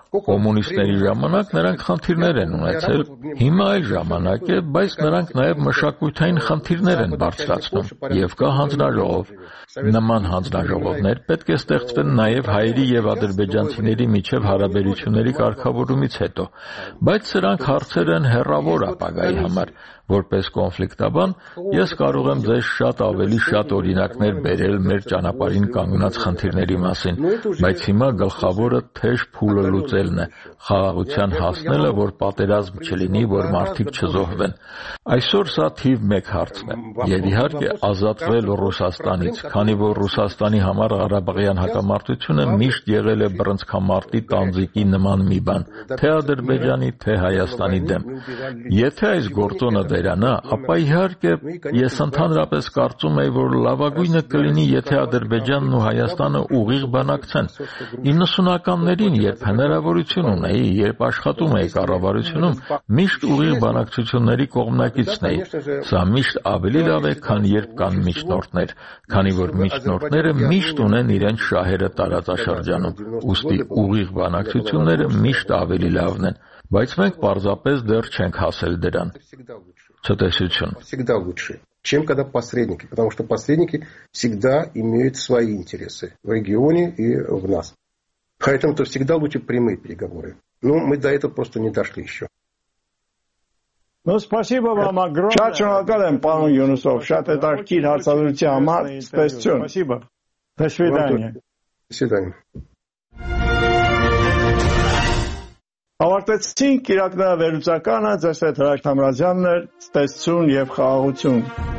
Speaker 9: Կոմունիստների ժամանակ նրանք խնդիրներ են ունեցել, հիմա այլ ժամանակ է, բայց նրանք նաև մշակութային խնդիրներ են բարձրացնում եւ կա հանձնաժողով։ Նման հանձնաժողովներ պետք է ստեղծվեն նաև հայերի եւ ադրբեջանցիների միջև հարաբերությունների կարգավորումից հետո, բայց սրանք հարցեր են հեռավոր ապագայի համար։ Որպես կոնֆլիկտաբան ես կարող եմ ձեզ շատ ավելի շատ օրինակներ բերել մեր ճանապարհին կանգնած խնդիրների մասին, բայց հիմա գլխավորը թեժ փուլը լուծելն է, խաղաղության հասնելը, որ պատերազմ չլինի, որ մարդիկ չզոհվեն։ Այսօր սա թիվ մեկ հարցն է, եւ իհարկե ազատվել Ռուսաստանից, քանի որ Ռուսաստանի համար Ղարաբաղյան հակամարտությունը միշտ եղել է բռնցքամարտի տանձիկի նման մի բան, թե Ադրբեջանի, թե Հայաստանի դեմ։ Եթե այս գործոնը վերանա, ապա իհարկե ես ընդհանրապես կարծում եմ, որ լավագույնը կլինի, եթե Ադրբեջանն ու Հայաստանը ուղիղ բանակցեն։ իննսունականներին, երբ հնարավորություն ունեի, երբ աշխատում էի կառավարությունում, միշտ ուղիղ բանակցությունների կողմնակիցն էի։ Սա միշտ ավելի լավ է, քան երբ կան միջնորդներ, քանի որ միջնորդները միշտ ունեն իրենց շահերը տարածաշրջանում, ուստի ուղիղ բանակցությունները միշտ ավելի լավն են, բայց մենք պարզապես դեռ չենք հասել դրան։ Ցտեսություն։
Speaker 8: Всегда лучше, чем когда посредники, потому что посредники всегда имеют свои интересы в регионе и в нас. Поэтому это всегда лучше прямые переговоры. Но мы до этого просто не дошли еще.
Speaker 1: Ну, спасибо вам огромное. Շատ շնորհակալ եմ, պարոն Յունուսով, շատ հետաքրքիր հարցադրության համար։ Спасибо. Спасибо. До свидания.
Speaker 8: До свидания.
Speaker 1: Ավարտեցինք Իրաքնահայ վերլուծականը, ձեզ հետ Հրաչ Թամրազյանն էր, ցտեսություն եւ խաղաղություն։